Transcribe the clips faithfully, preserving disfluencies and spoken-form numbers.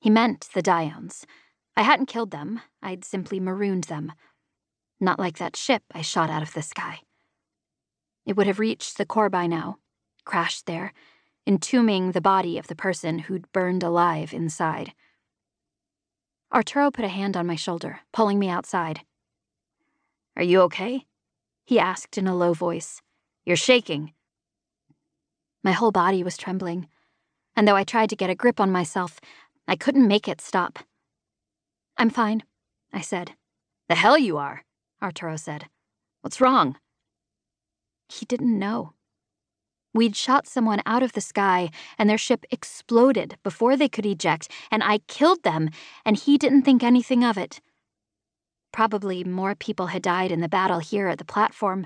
He meant the Diones. I hadn't killed them, I'd simply marooned them. Not like that ship I shot out of the sky. It would have reached the core by now, crashed there, entombing the body of the person who'd burned alive inside. Arturo put a hand on my shoulder, pulling me outside. "Are you okay?" he asked in a low voice. "You're shaking." My whole body was trembling, and though I tried to get a grip on myself, I couldn't make it stop. "I'm fine," I said. "The hell you are," Arturo said. "What's wrong?" He didn't know. We'd shot someone out of the sky, and their ship exploded before they could eject, and I killed them, and he didn't think anything of it. Probably more people had died in the battle here at the platform.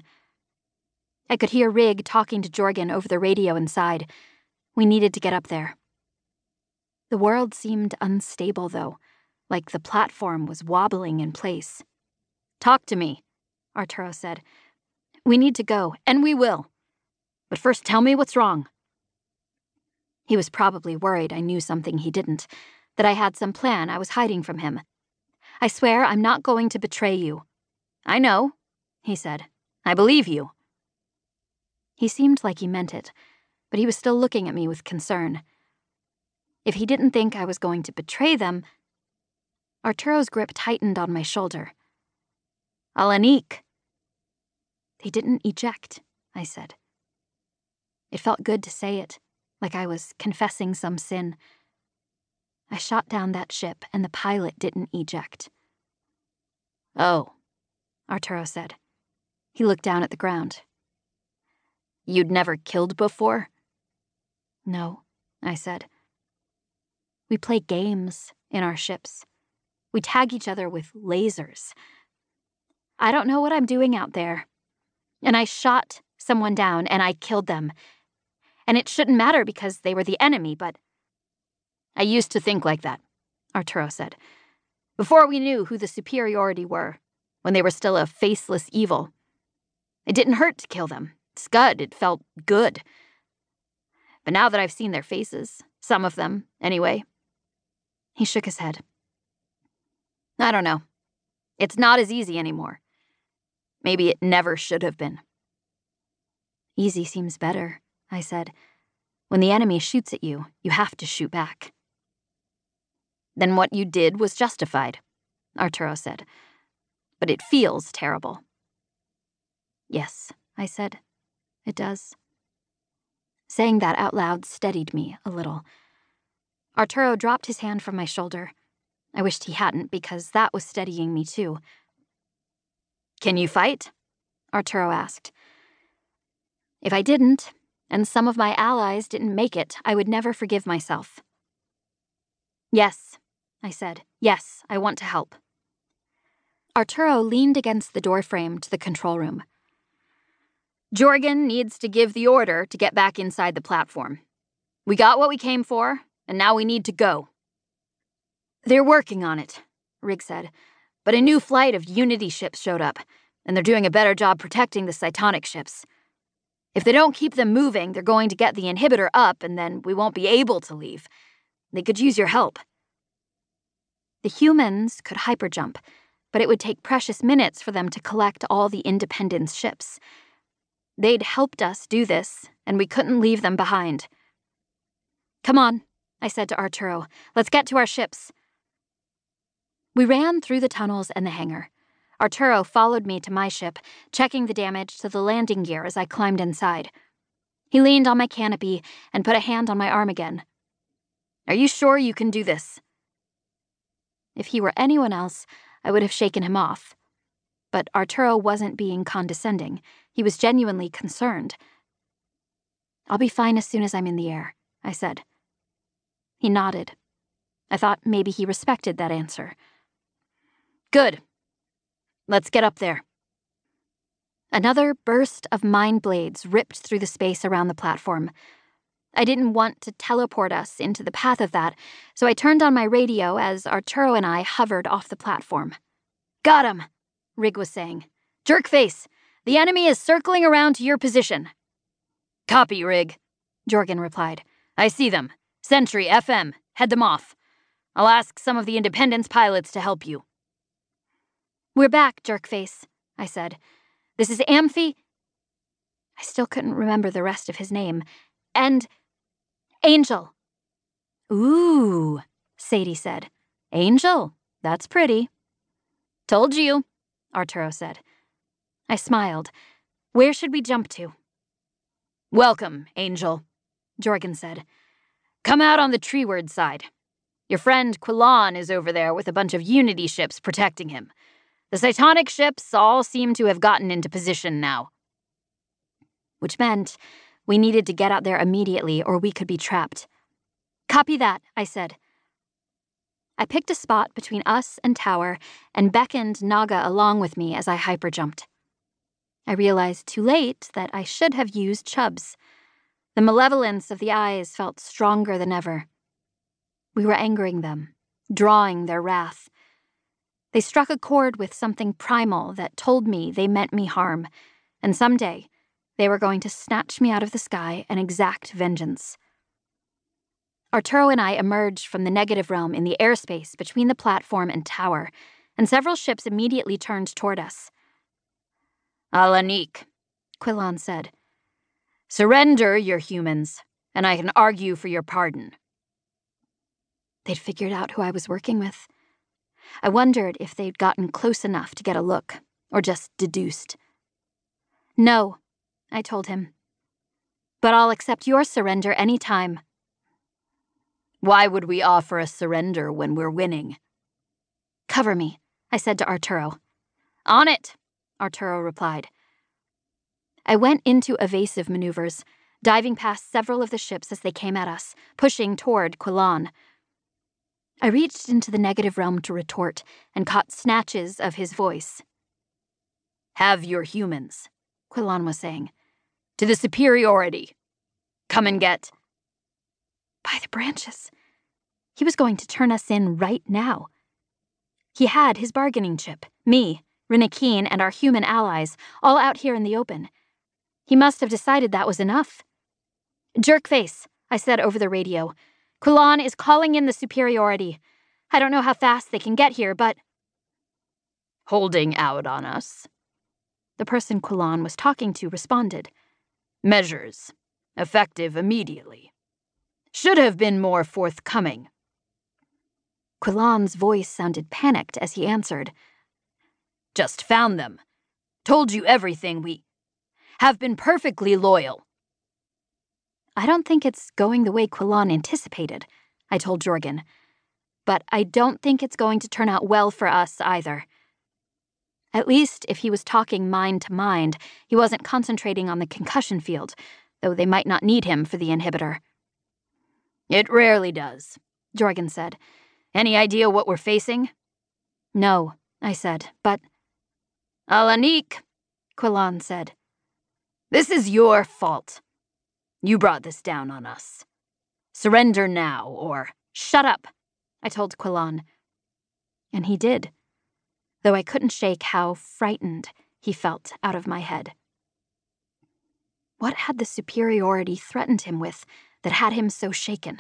I could hear Rig talking to Jorgen over the radio inside. We needed to get up there. The world seemed unstable, though, like the platform was wobbling in place. "Talk to me," Arturo said. "We need to go, and we will. But first tell me what's wrong." He was probably worried I knew something he didn't, that I had some plan I was hiding from him. "I swear I'm not going to betray you." "I know," he said. "I believe you." He seemed like he meant it, but he was still looking at me with concern. If he didn't think I was going to betray them... Arturo's grip tightened on my shoulder. "Alanik." "They didn't eject," I said. It felt good to say it, like I was confessing some sin. I shot down that ship, and the pilot didn't eject. "Oh," Arturo said. He looked down at the ground. "You'd never killed before?" "No," I said. "We play games in our ships. We tag each other with lasers. I don't know what I'm doing out there. And I shot someone down, and I killed them. And it shouldn't matter because they were the enemy, but..." "I used to think like that," Arturo said. "Before we knew who the superiority were, when they were still a faceless evil. It didn't hurt to kill them. Scud, it felt good. But now that I've seen their faces, some of them, anyway..." He shook his head. "I don't know. It's not as easy anymore. Maybe it never should have been." "Easy seems better," I said. "When the enemy shoots at you, you have to shoot back." "Then what you did was justified," Arturo said. "But it feels terrible." "Yes," I said. "It does." Saying that out loud steadied me a little. Arturo dropped his hand from my shoulder. I wished he hadn't, because that was steadying me too. "Can you fight?" Arturo asked. If I didn't, and some of my allies didn't make it, I would never forgive myself. "Yes," I said. "Yes, I want to help." Arturo leaned against the doorframe to the control room. "Jorgen needs to give the order to get back inside the platform. We got what we came for, and now we need to go." "They're working on it," Rig said. "But a new flight of Unity ships showed up, and they're doing a better job protecting the Cytonic ships. If they don't keep them moving, they're going to get the inhibitor up, and then we won't be able to leave. They could use your help." The humans could hyperjump, but it would take precious minutes for them to collect all the Independence ships. They'd helped us do this, and we couldn't leave them behind. "Come on," I said to Arturo. "Let's get to our ships." We ran through the tunnels and the hangar. Arturo followed me to my ship, checking the damage to the landing gear as I climbed inside. He leaned on my canopy and put a hand on my arm again. "Are you sure you can do this?" If he were anyone else, I would have shaken him off. But Arturo wasn't being condescending. He was genuinely concerned. "I'll be fine as soon as I'm in the air," I said. He nodded. I thought maybe he respected that answer. "Good. Let's get up there." Another burst of mind blades ripped through the space around the platform. I didn't want to teleport us into the path of that, so I turned on my radio as Arturo and I hovered off the platform. "Got him," Rig was saying. "Jerkface, the enemy is circling around to your position." "Copy, Rig," Jorgen replied. "I see them. Sentry F M, head them off." I'll ask some of the Independence pilots to help you. We're back, Jerkface, I said. This is Amphi. I still couldn't remember the rest of his name. And Angel. Ooh, Sadie said. Angel, that's pretty. Told you, Arturo said. I smiled. Where should we jump to? Welcome, Angel, Jorgen said. Come out on the treeward side. Your friend Quillan is over there with a bunch of Unity ships protecting him. The Cytonic ships all seem to have gotten into position now. Which meant we needed to get out there immediately or we could be trapped. Copy that, I said. I picked a spot between us and Tower and beckoned Naga along with me as I hyperjumped. I realized too late that I should have used Chubbs. The malevolence of the eyes felt stronger than ever. We were angering them, drawing their wrath. They struck a chord with something primal that told me they meant me harm, and someday they were going to snatch me out of the sky and exact vengeance. Arturo and I emerged from the negative realm in the airspace between the platform and Tower, and several ships immediately turned toward us. Alanik, Quillan said. Surrender your humans, and I can argue for your pardon. They'd figured out who I was working with. I wondered if they'd gotten close enough to get a look, or just deduced. No, I told him. But I'll accept your surrender any time. Why would we offer a surrender when we're winning? Cover me, I said to Arturo. On it, Arturo replied. I went into evasive maneuvers, diving past several of the ships as they came at us, pushing toward Quillan. I reached into the negative realm to retort and caught snatches of his voice. Have your humans, Quillan was saying. To the superiority. Come and get... By the branches. He was going to turn us in right now. He had his bargaining chip, me, Rinakeen, and our human allies, all out here in the open. He must have decided that was enough. Jerkface, I said over the radio. Quillan is calling in the superiority. I don't know how fast they can get here, but... Holding out on us. The person Quillan was talking to responded. Measures. Effective immediately. Should have been more forthcoming. Quillan's voice sounded panicked as he answered. Just found them. Told you everything. We have been perfectly loyal. I don't think it's going the way Quillan anticipated, I told Jorgen. But I don't think it's going to turn out well for us either. At least if he was talking mind to mind, he wasn't concentrating on the concussion field, though they might not need him for the inhibitor. It rarely does, Jorgen said. Any idea what we're facing? No, I said, but... Alanik, Quillan said. This is your fault. You brought this down on us. Surrender now, or... Shut up, I told Quillan. And he did, though I couldn't shake how frightened he felt out of my head. What had the superiority threatened him with that had him so shaken?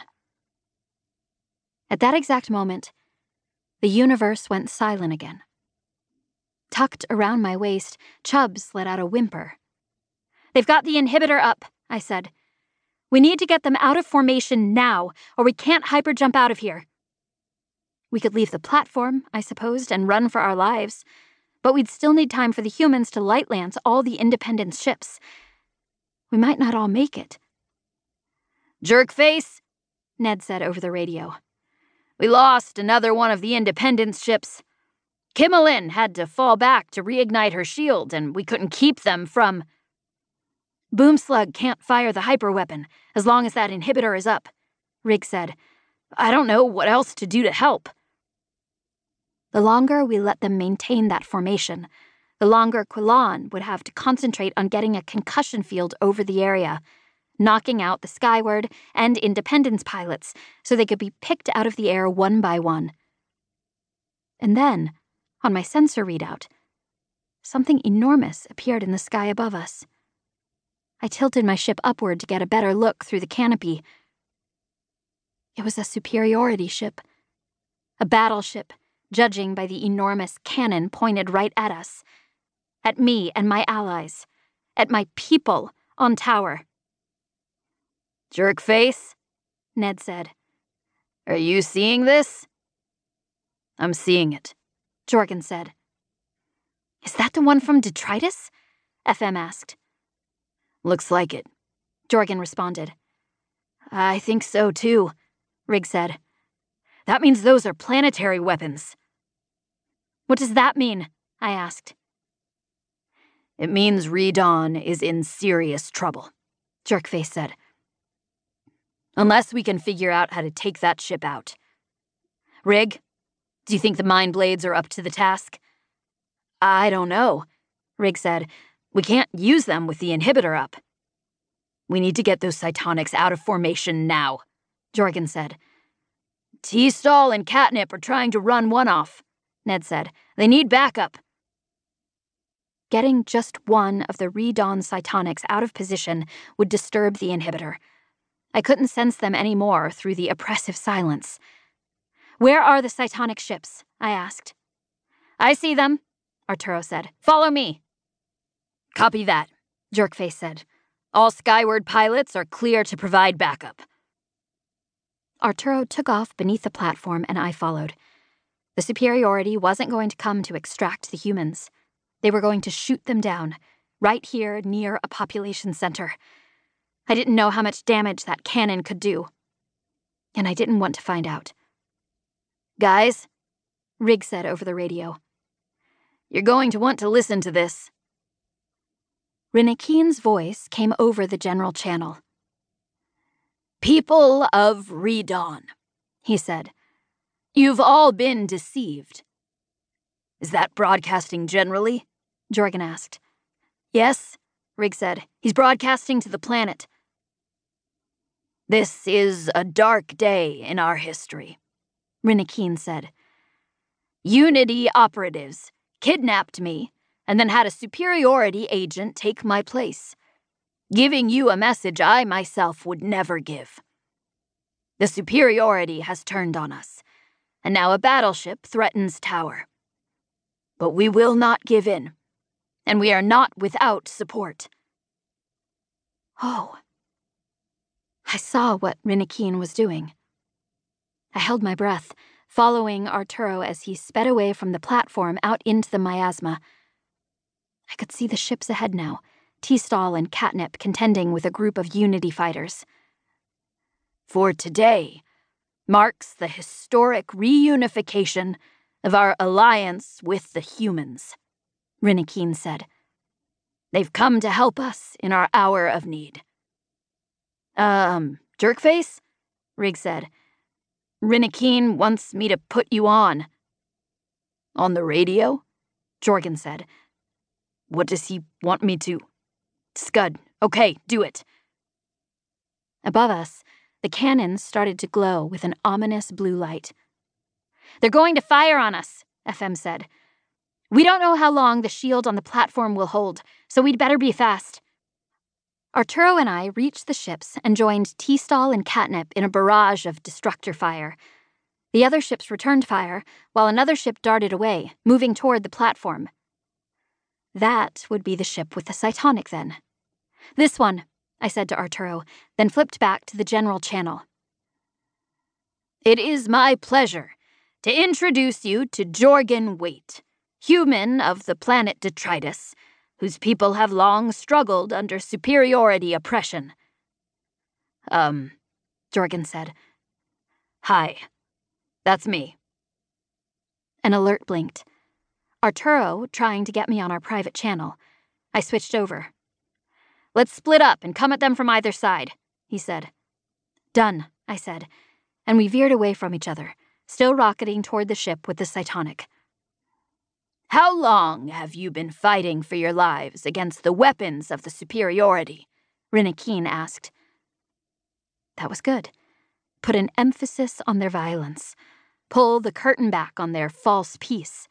At that exact moment, the universe went silent again. Tucked around my waist, Chubbs let out a whimper. They've got the inhibitor up, I said. We need to get them out of formation now, or we can't hyperjump out of here. We could leave the platform, I supposed, and run for our lives, but we'd still need time for the humans to light lance all the Independence ships. We might not all make it. Jerkface, Ned said over the radio. We lost another one of the Independence ships. Kimmelin had to fall back to reignite her shield, and we couldn't keep them from... Boomslug can't fire the hyperweapon as long as that inhibitor is up, Rig said. I don't know what else to do to help. The longer we let them maintain that formation, the longer Quillan would have to concentrate on getting a concussion field over the area, knocking out the Skyward and Independence pilots so they could be picked out of the air one by one. And then, on my sensor readout, something enormous appeared in the sky above us. I tilted my ship upward to get a better look through the canopy. It was a superiority ship, A battleship, judging by the enormous cannon pointed right at us. At me and my allies. At my people on tower. "Jerkface," Ned said. "Are you seeing this?" "I'm seeing it," Jorgen said. Is that the one from Detritus? F M asked. "Looks like it," Jorgen responded. "I think so, too," Rig said. "That means those are planetary weapons." What does that mean? I asked. "It means Redawn is in serious trouble," Jerkface said. "Unless we can figure out how to take that ship out. Rig, do you think the Mind Blades are up to the task?" "I don't know," Rig said. "We can't use them with the inhibitor up." "We need to get those Cytonics out of formation now," Jorgen said. "T-Stall and Catnip are trying to run one off," Ned said. "They need backup." Getting just one of the Redawn Cytonics out of position would disturb the inhibitor. I couldn't sense them anymore through the oppressive silence. Where are the Cytonic ships? I asked. "I see them," Arturo said. "Follow me." "Copy that," Jerkface said. "All Skyward pilots are clear to provide backup." Arturo took off beneath the platform and I followed. The superiority wasn't going to come to extract the humans. They were going to shoot them down, right here near a population center. I didn't know how much damage that cannon could do. And I didn't want to find out. "Guys," Rig said over the radio. "You're going to want to listen to this." Rinnikeen's voice came over the general channel. "People of Redawn," he said. "You've all been deceived." "Is that broadcasting generally?" Jorgen asked. "Yes," Rig said. "He's broadcasting to the planet." "This is a dark day in our history," Rinnikeen said. "Unity operatives kidnapped me and then had a superiority agent take my place, giving you a message I myself would never give. The superiority has turned on us, and now a battleship threatens Tower. But we will not give in, and we are not without support." Oh. I saw what Rinnikeen was doing. I held my breath, following Arturo as he sped away from the platform out into the miasma. I could see the ships ahead now, T-Stall and Catnip contending with a group of Unity fighters. "For today marks the historic reunification of our alliance with the humans," Rinnikeen said. "They've come to help us in our hour of need." Um, Jerkface?" Rig said. "Rinnikeen wants me to put you on." "On the radio?" Jorgen said. "What does he want me to?" "Scud, okay, do it." Above us, the cannons started to glow with an ominous blue light. "They're going to fire on us," F M said. "We don't know how long the shield on the platform will hold, so we'd better be fast." Arturo and I reached the ships and joined T-Stall and Catnip in a barrage of destructor fire. The other ships returned fire, while another ship darted away, moving toward the platform. That would be the ship with the Cytonic, then. "This one," I said to Arturo, then flipped back to the general channel. "It is my pleasure to introduce you to Jorgen Waite, human of the planet Detritus, whose people have long struggled under superiority oppression." Um, Jorgen said. "Hi, that's me." An alert blinked. Arturo trying to get me on our private channel. I switched over. "Let's split up and come at them from either side," he said. "Done," I said, and we veered away from each other, still rocketing toward the ship with the Cytonic. "How long have you been fighting for your lives against the weapons of the superiority?" Rinnikeen asked. That was good. Put an emphasis on their violence. Pull the curtain back on their false peace.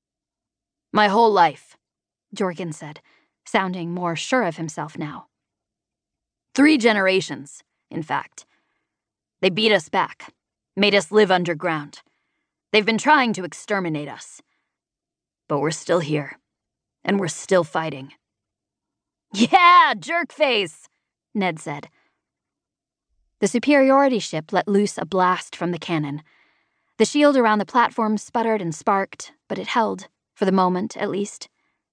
"My whole life," Jorgen said, sounding more sure of himself now. Three generations, in fact. They beat us back, made us live underground. They've been trying to exterminate us. But we're still here, and we're still fighting. Yeah, jerkface, Ned said. The superiority ship let loose a blast from the cannon. The shield around the platform sputtered and sparked, but it held, for the moment at least.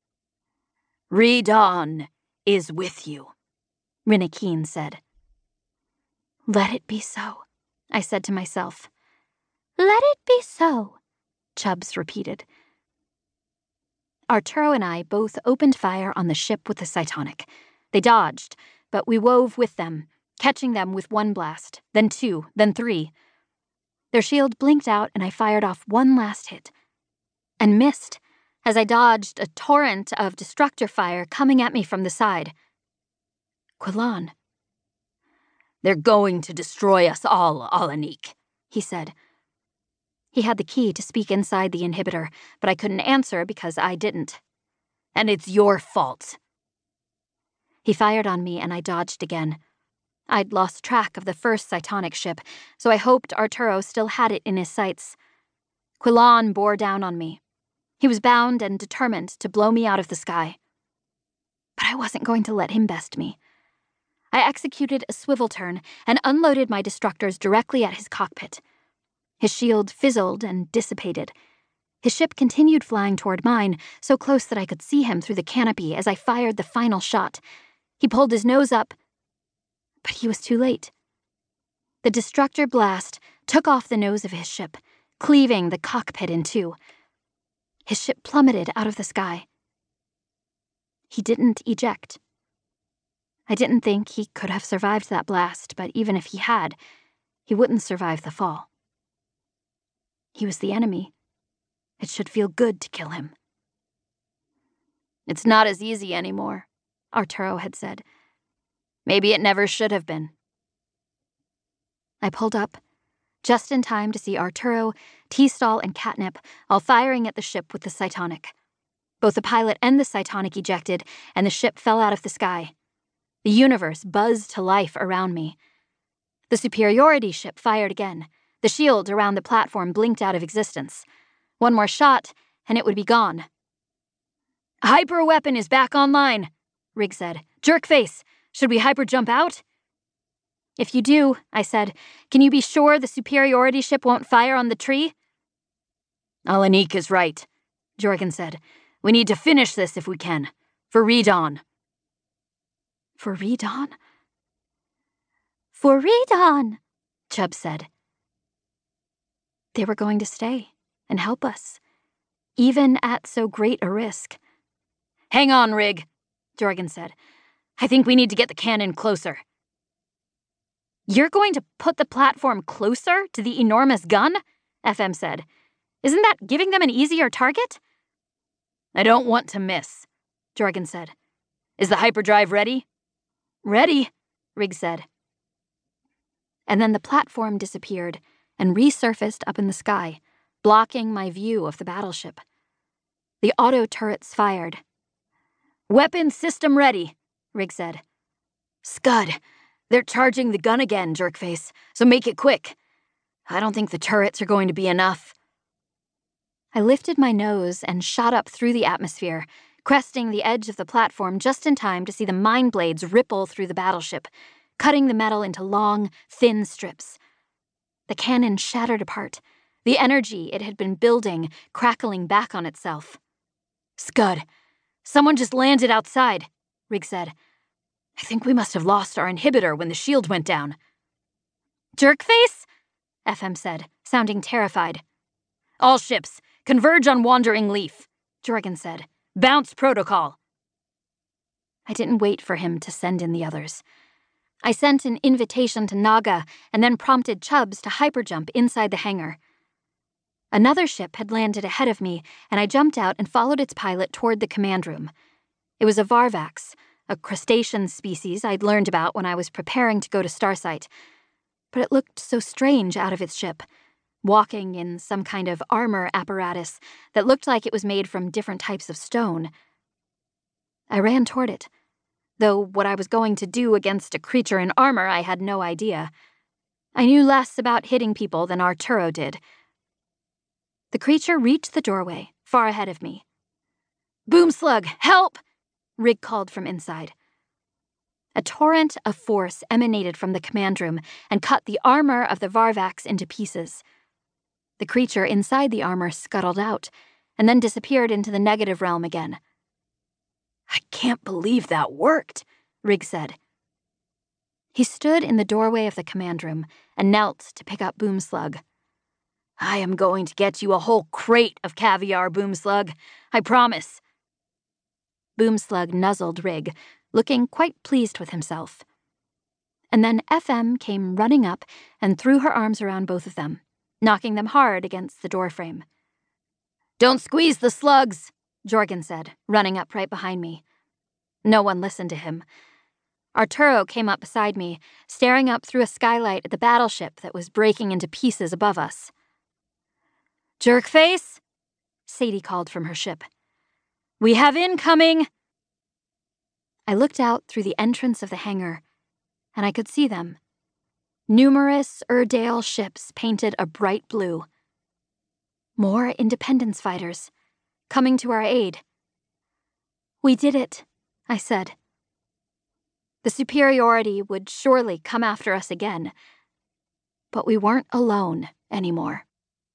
Redawn is with you, Rinakeen said. Let it be so, I said to myself. Let it be so, Chubbs repeated. Arturo and I both opened fire on the ship with the Cytonic. They dodged, but we wove with them, catching them with one blast, then two, then three. Their shield blinked out and I fired off one last hit. And missed, as I dodged a torrent of destructor fire coming at me from the side. Quillan. They're going to destroy us all, Alanik, he said. He had the key to speak inside the inhibitor, but I couldn't answer because I didn't. And it's your fault. He fired on me and I dodged again. I'd lost track of the first Cytonic ship, so I hoped Arturo still had it in his sights. Quillan bore down on me. He was bound and determined to blow me out of the sky. But I wasn't going to let him best me. I executed a swivel turn and unloaded my destructors directly at his cockpit. His shield fizzled and dissipated. His ship continued flying toward mine, so close that I could see him through the canopy as I fired the final shot. He pulled his nose up, but he was too late. The destructor blast took off the nose of his ship, cleaving the cockpit in two. His ship plummeted out of the sky. He didn't eject. I didn't think he could have survived that blast, but even if he had, he wouldn't survive the fall. He was the enemy. It should feel good to kill him. It's not as easy anymore, Arturo had said. Maybe it never should have been. I pulled up, just in time to see Arturo, T-Stall, and Catnip all firing at the ship with the Cytonic. Both the pilot and the Cytonic ejected, and the ship fell out of the sky. The universe buzzed to life around me. The superiority ship fired again. The shield around the platform blinked out of existence. One more shot, and it would be gone. Hyper weapon is back online, Rig said. Jerkface, should we hyper jump out? If you do, I said, can you be sure the superiority ship won't fire on the tree? Alanik is right, Jorgen said. We need to finish this if we can. For Redawn. For Redawn? For Redawn, Chubb said. They were going to stay and help us, even at so great a risk. Hang on, Rig, Jorgen said. I think we need to get the cannon closer. You're going to put the platform closer to the enormous gun? F M said. Isn't that giving them an easier target? I don't want to miss, Jorgen said. Is the hyperdrive ready? Ready, Rig said. And then the platform disappeared and resurfaced up in the sky, blocking my view of the battleship. The auto turrets fired. Weapon system ready, Rig said. Scud, they're charging the gun again, Jerkface, so make it quick. I don't think the turrets are going to be enough. I lifted my nose and shot up through the atmosphere, cresting the edge of the platform just in time to see the mine blades ripple through the battleship, cutting the metal into long, thin strips. The cannon shattered apart, the energy it had been building crackling back on itself. Scud, someone just landed outside, Rig said. I think we must have lost our inhibitor when the shield went down. Jerkface? F M said, sounding terrified. All ships, converge on Wandering Leaf, Jorgen said. Bounce protocol. I didn't wait for him to send in the others. I sent an invitation to Naga and then prompted Chubbs to hyperjump inside the hangar. Another ship had landed ahead of me, and I jumped out and followed its pilot toward the command room. It was a Varvax, a crustacean species I'd learned about when I was preparing to go to Starsight. But it looked so strange out of its ship, walking in some kind of armor apparatus that looked like it was made from different types of stone. I ran toward it, though what I was going to do against a creature in armor I had no idea. I knew less about hitting people than Arturo did. The creature reached the doorway, far ahead of me. "Boomslug, help!" Rig called from inside. A torrent of force emanated from the command room and cut the armor of the Varvax into pieces. The creature inside the armor scuttled out, and then disappeared into the negative realm again. "I can't believe that worked," Rig said. He stood in the doorway of the command room and knelt to pick up Boomslug. "I am going to get you a whole crate of caviar, Boomslug. I promise." Boomslug nuzzled Rig, looking quite pleased with himself. And then F M came running up and threw her arms around both of them, knocking them hard against the doorframe. "Don't squeeze the slugs," Jorgen said, running up right behind me. No one listened to him. Arturo came up beside me, staring up through a skylight at the battleship that was breaking into pieces above us. "Jerkface," Sadie called from her ship. "We have incoming." I looked out through the entrance of the hangar, and I could see them. Numerous Urdale ships painted a bright blue. More Independence fighters, coming to our aid. "We did it," I said. The superiority would surely come after us again, but we weren't alone anymore.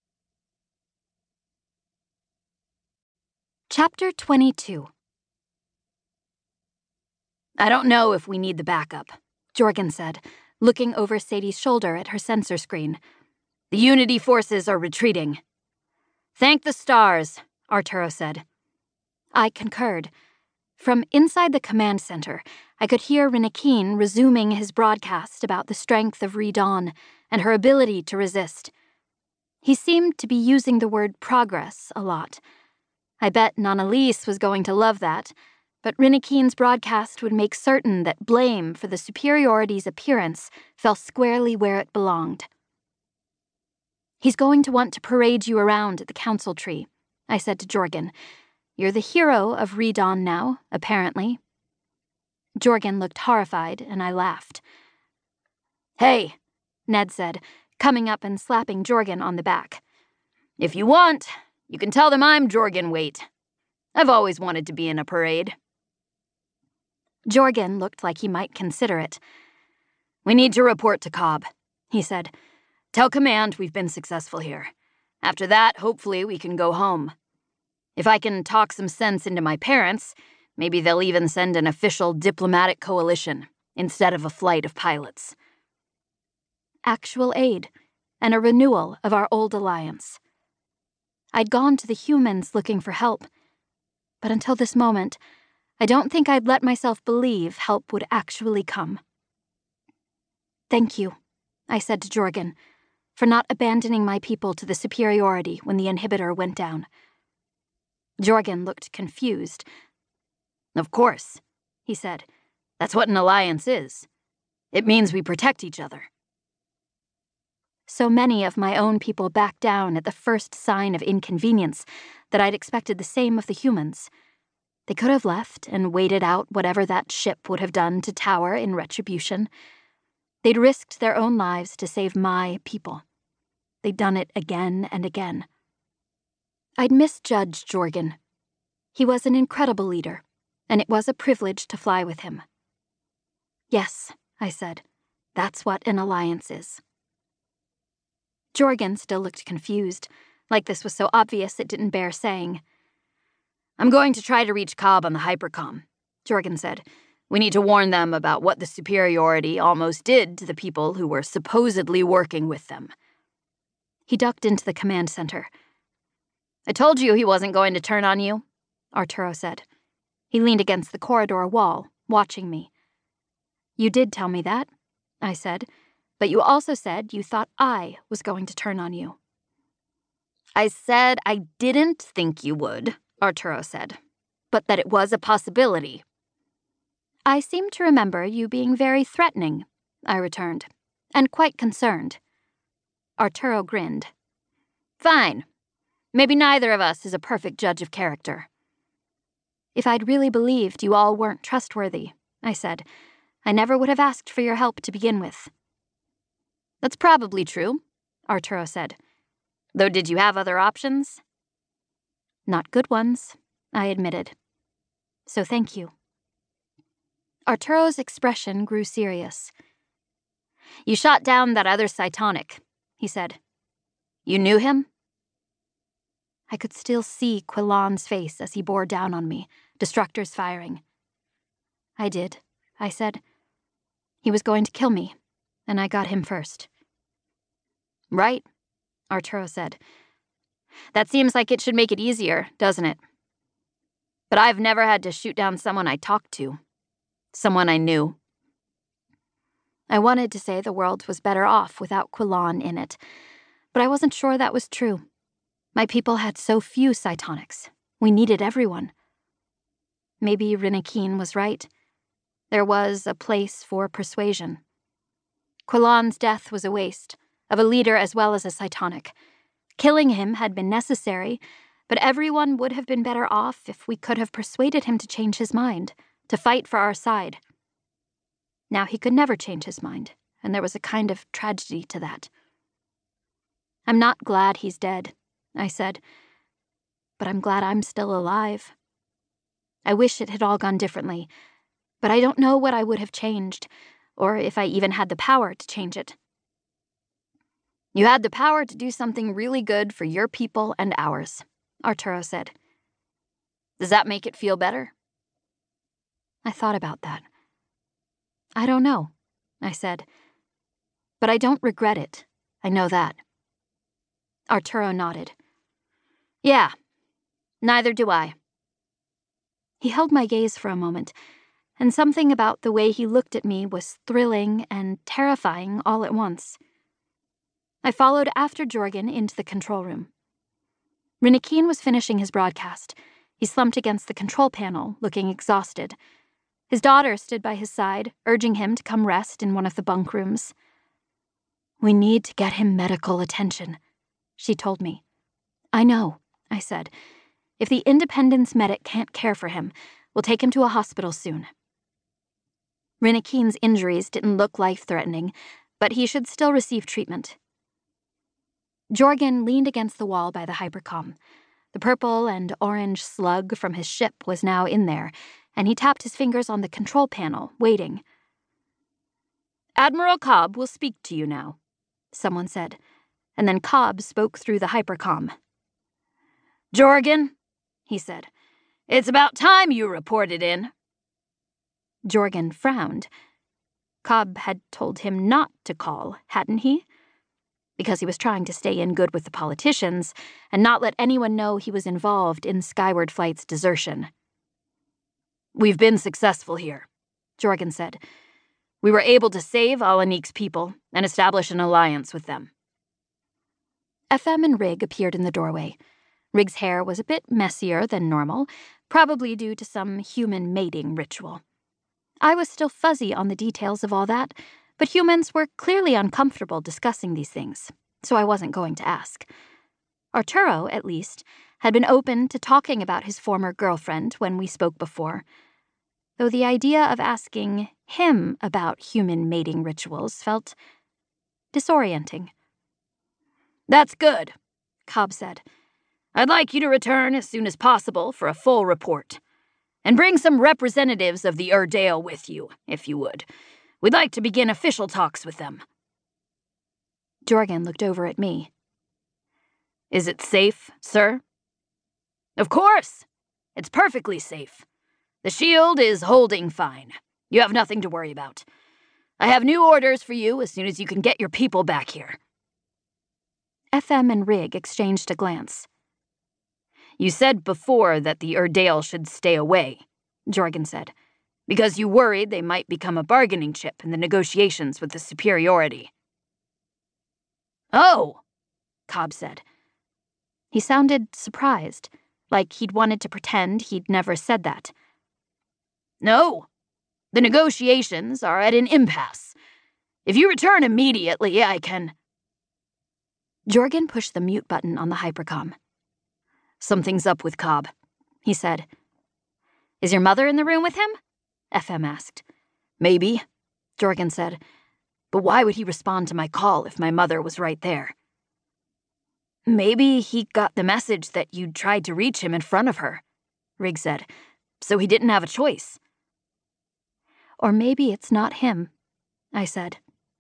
Chapter twenty-two. "I don't know if we need the backup," Jorgen said, looking over Sadie's shoulder at her sensor screen. "The Unity forces are retreating." "Thank the stars," Arturo said. I concurred. From inside the command center, I could hear Rinakin resuming his broadcast about the strength of Redawn and her ability to resist. He seemed to be using the word progress a lot. I bet Nanalise was going to love that, but Rinakin's broadcast would make certain that blame for the superiority's appearance fell squarely where it belonged. "He's going to want to parade you around at the council tree," I said to Jorgen. "You're the hero of Redawn now, apparently." Jorgen looked horrified, and I laughed. "Hey," Ned said, coming up and slapping Jorgen on the back. "If you want, you can tell them I'm Jorgen Waite. I've always wanted to be in a parade." Jorgen looked like he might consider it. "We need to report to Cobb," he said. "Tell Command we've been successful here. After that, hopefully we can go home. If I can talk some sense into my parents, maybe they'll even send an official diplomatic coalition instead of a flight of pilots." Actual aid, and a renewal of our old alliance. I'd gone to the humans looking for help, but until this moment, I don't think I'd let myself believe help would actually come. "Thank you," I said to Jorgen, "for not abandoning my people to the superiority when the inhibitor went down." Jorgen looked confused. "Of course," he said. "That's what an alliance is. It means we protect each other." So many of my own people backed down at the first sign of inconvenience that I'd expected the same of the humans. They could have left and waited out whatever that ship would have done to Tower in retribution. They'd risked their own lives to save my people. They'd done it again and again. I'd misjudged Jorgen. He was an incredible leader, and it was a privilege to fly with him. "Yes," I said, "that's what an alliance is." Jorgen still looked confused, like this was so obvious it didn't bear saying. "I'm going to try to reach Cobb on the hypercom," Jorgen said. "We need to warn them about what the superiority almost did to the people who were supposedly working with them." He ducked into the command center. "I told you he wasn't going to turn on you," Arturo said. He leaned against the corridor wall, watching me. "You did tell me that," I said, "but you also said you thought I was going to turn on you." "I said I didn't think you would," Arturo said, "but that it was a possibility." "I seem to remember you being very threatening," I returned, "and quite concerned." Arturo grinned. "Fine. Maybe neither of us is a perfect judge of character." "If I'd really believed you all weren't trustworthy," I said, "I never would have asked for your help to begin with." "That's probably true," Arturo said. Though did you have other options? Not good ones, I admitted. So thank you. Arturo's expression grew serious. You shot down that other Cytonic, he said. You knew him? I could still see Quillan's face as he bore down on me, destructors firing. I did, I said. He was going to kill me, and I got him first. Right, Arturo said. That seems like it should make it easier, doesn't it? But I've never had to shoot down someone I talked to. Someone I knew. I wanted to say the world was better off without Quillan in it, but I wasn't sure that was true. My people had so few Cytonics. We needed everyone. Maybe Rinakin was right. There was a place for persuasion. Quillan's death was a waste, of a leader as well as a Cytonic. Killing him had been necessary, but everyone would have been better off if we could have persuaded him to change his mind, to fight for our side. Now he could never change his mind, and there was a kind of tragedy to that. I'm not glad he's dead, I said, but I'm glad I'm still alive. I wish it had all gone differently, but I don't know what I would have changed, or if I even had the power to change it. You had the power to do something really good for your people and ours, Arturo said. Does that make it feel better? I thought about that. I don't know, I said. But I don't regret it. I know that. Arturo nodded. Yeah, neither do I. He held my gaze for a moment, and something about the way he looked at me was thrilling and terrifying all at once. I followed after Jorgen into the control room. Rinakin was finishing his broadcast. He slumped against the control panel, looking exhausted. His daughter stood by his side, urging him to come rest in one of the bunk rooms. We need to get him medical attention, she told me. I know, I said. If the Independence medic can't care for him, we'll take him to a hospital soon. Rinakin's injuries didn't look life-threatening, but he should still receive treatment. Jorgen leaned against the wall by the hypercom. The purple and orange slug from his ship was now in there, and he tapped his fingers on the control panel, waiting. Admiral Cobb will speak to you now, someone said, and then Cobb spoke through the hypercom. Jorgen, he said, it's about time you reported in. Jorgen frowned. Cobb had told him not to call, hadn't he? Because he was trying to stay in good with the politicians and not let anyone know he was involved in Skyward Flight's desertion. We've been successful here, Jorgen said. We were able to save Alanik's people and establish an alliance with them. F M and Rig appeared in the doorway. Rig's hair was a bit messier than normal, probably due to some human mating ritual. I was still fuzzy on the details of all that, but humans were clearly uncomfortable discussing these things, so I wasn't going to ask. Arturo, at least, had been open to talking about his former girlfriend when we spoke before, though the idea of asking him about human mating rituals felt disorienting. That's good, Cobb said. I'd like you to return as soon as possible for a full report. And bring some representatives of the Urdale with you, if you would. We'd like to begin official talks with them. Jorgen looked over at me. Is it safe, sir? Of course. It's perfectly safe. The shield is holding fine. You have nothing to worry about. I have new orders for you as soon as you can get your people back here. F M and Rig exchanged a glance. You said before that the Urdale should stay away, Jorgen said, because you worried they might become a bargaining chip in the negotiations with the superiority. Oh, Cobb said. He sounded surprised, like he'd wanted to pretend he'd never said that. No, the negotiations are at an impasse. If you return immediately, I can... Jorgen pushed the mute button on the hypercom. Something's up with Cobb, he said. Is your mother in the room with him? F M asked. Maybe, Jorgen said. But why would he respond to my call if my mother was right there? Maybe he got the message that you'd tried to reach him in front of her, Riggs said, so he didn't have a choice. Or maybe it's not him, I said.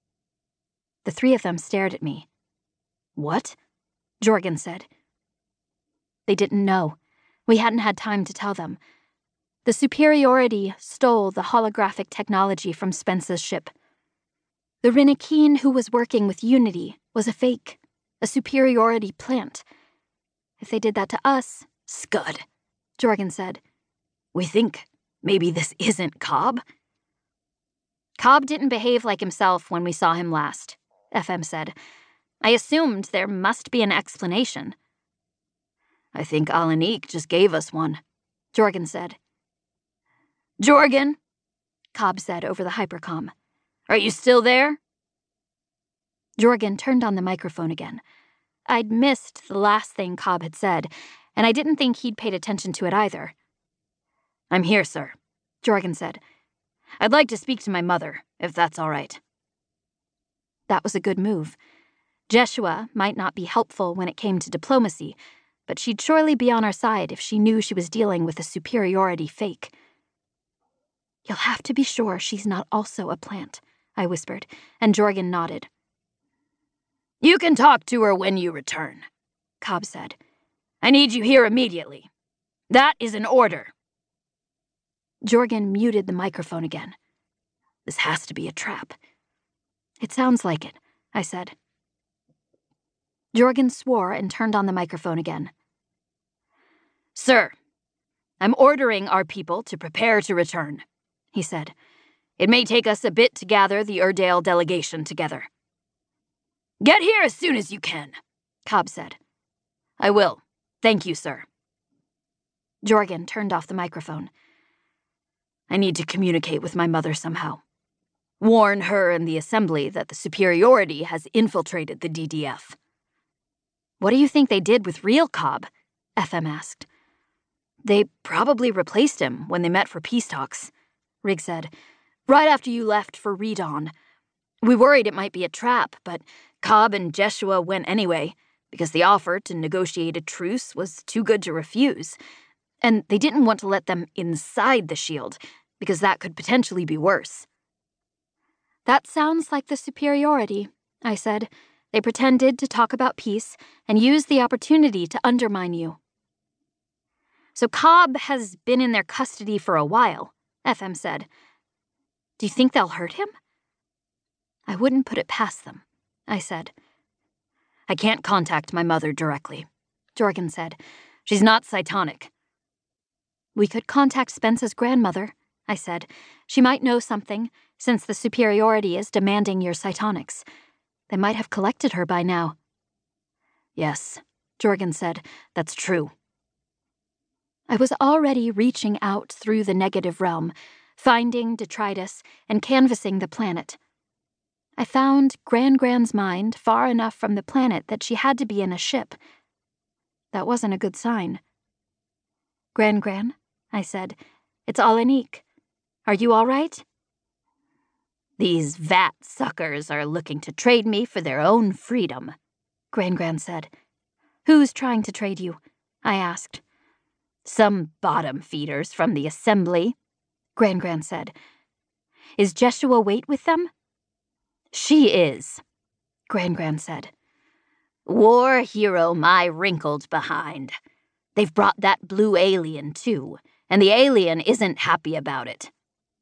The three of them stared at me. What? Jorgen said. They didn't know. We hadn't had time to tell them. The Superiority stole the holographic technology from Spence's ship. The Rinnikeen who was working with Unity was a fake, a Superiority plant. If they did that to us... Scud, Jorgen said. We think maybe this isn't Cobb? Cobb didn't behave like himself when we saw him last, F M said. I assumed there must be an explanation. I think Alanik just gave us one, Jorgen said. Jorgen, Cobb said over the hypercom. Are you still there? Jorgen turned on the microphone again. I'd missed the last thing Cobb had said, and I didn't think he'd paid attention to it either. I'm here, sir, Jorgen said. I'd like to speak to my mother, if that's all right. That was a good move. Jeshua might not be helpful when it came to diplomacy, but she'd surely be on our side if she knew she was dealing with a Superiority fake. You'll have to be sure she's not also a plant, I whispered, and Jorgen nodded. You can talk to her when you return, Cobb said. I need you here immediately. That is an order. Jorgen muted the microphone again. This has to be a trap. It sounds like it, I said. Jorgen swore and turned on the microphone again. Sir, I'm ordering our people to prepare to return, he said. It may take us a bit to gather the Urdale delegation together. Get here as soon as you can, Cobb said. I will. Thank you, sir. Jorgen turned off the microphone. I need to communicate with my mother somehow. Warn her and the Assembly that the Superiority has infiltrated the D D F. What do you think they did with real Cobb? F M asked. They probably replaced him when they met for peace talks, Riggs said, right after you left for Redon. We worried it might be a trap, but Cobb and Jeshua went anyway, because the offer to negotiate a truce was too good to refuse, and they didn't want to let them inside the shield, because that could potentially be worse. That sounds like the Superiority, I said. They pretended to talk about peace and used the opportunity to undermine you. So Cobb has been in their custody for a while, F M said. Do you think they'll hurt him? I wouldn't put it past them, I said. I can't contact my mother directly, Jorgen said. She's not cytonic. We could contact Spence's grandmother, I said. She might know something, since the Superiority is demanding your cytonics. They might have collected her by now. Yes, Jorgen said. That's true. I was already reaching out through the negative realm, finding detritus and canvassing the planet. I found Gran Gran's mind far enough from the planet that she had to be in a ship. That wasn't a good sign. Gran Gran, I said, it's Alanik. Are you all right? These vat suckers are looking to trade me for their own freedom, Gran Gran said. Who's trying to trade you? I asked. Some bottom feeders from the Assembly, Gran Gran said. Is Jeshua Waite with them? She is, Gran Gran said. War hero my wrinkled behind. They've brought that blue alien, too, and the alien isn't happy about it.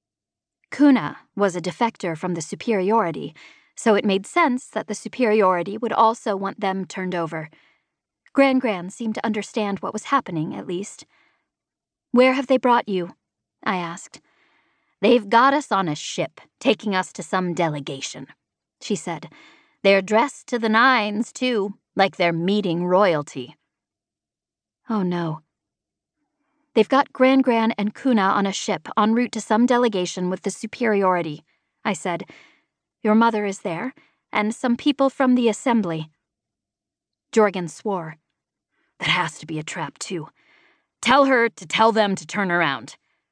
Kuna was a defector from the Superiority, so it made sense that the Superiority would also want them turned over. Gran Gran seemed to understand what was happening, at least. Where have they brought you? I asked. They've got us on a ship, taking us to some delegation, she said. They're dressed to the nines, too, like they're meeting royalty. Oh, no. They've got Gran Gran and Kuna on a ship en route to some delegation with the Superiority, I said. Your mother is there, and some people from the Assembly. Jorgen swore. That has to be a trap, too. Tell her to tell them to turn around.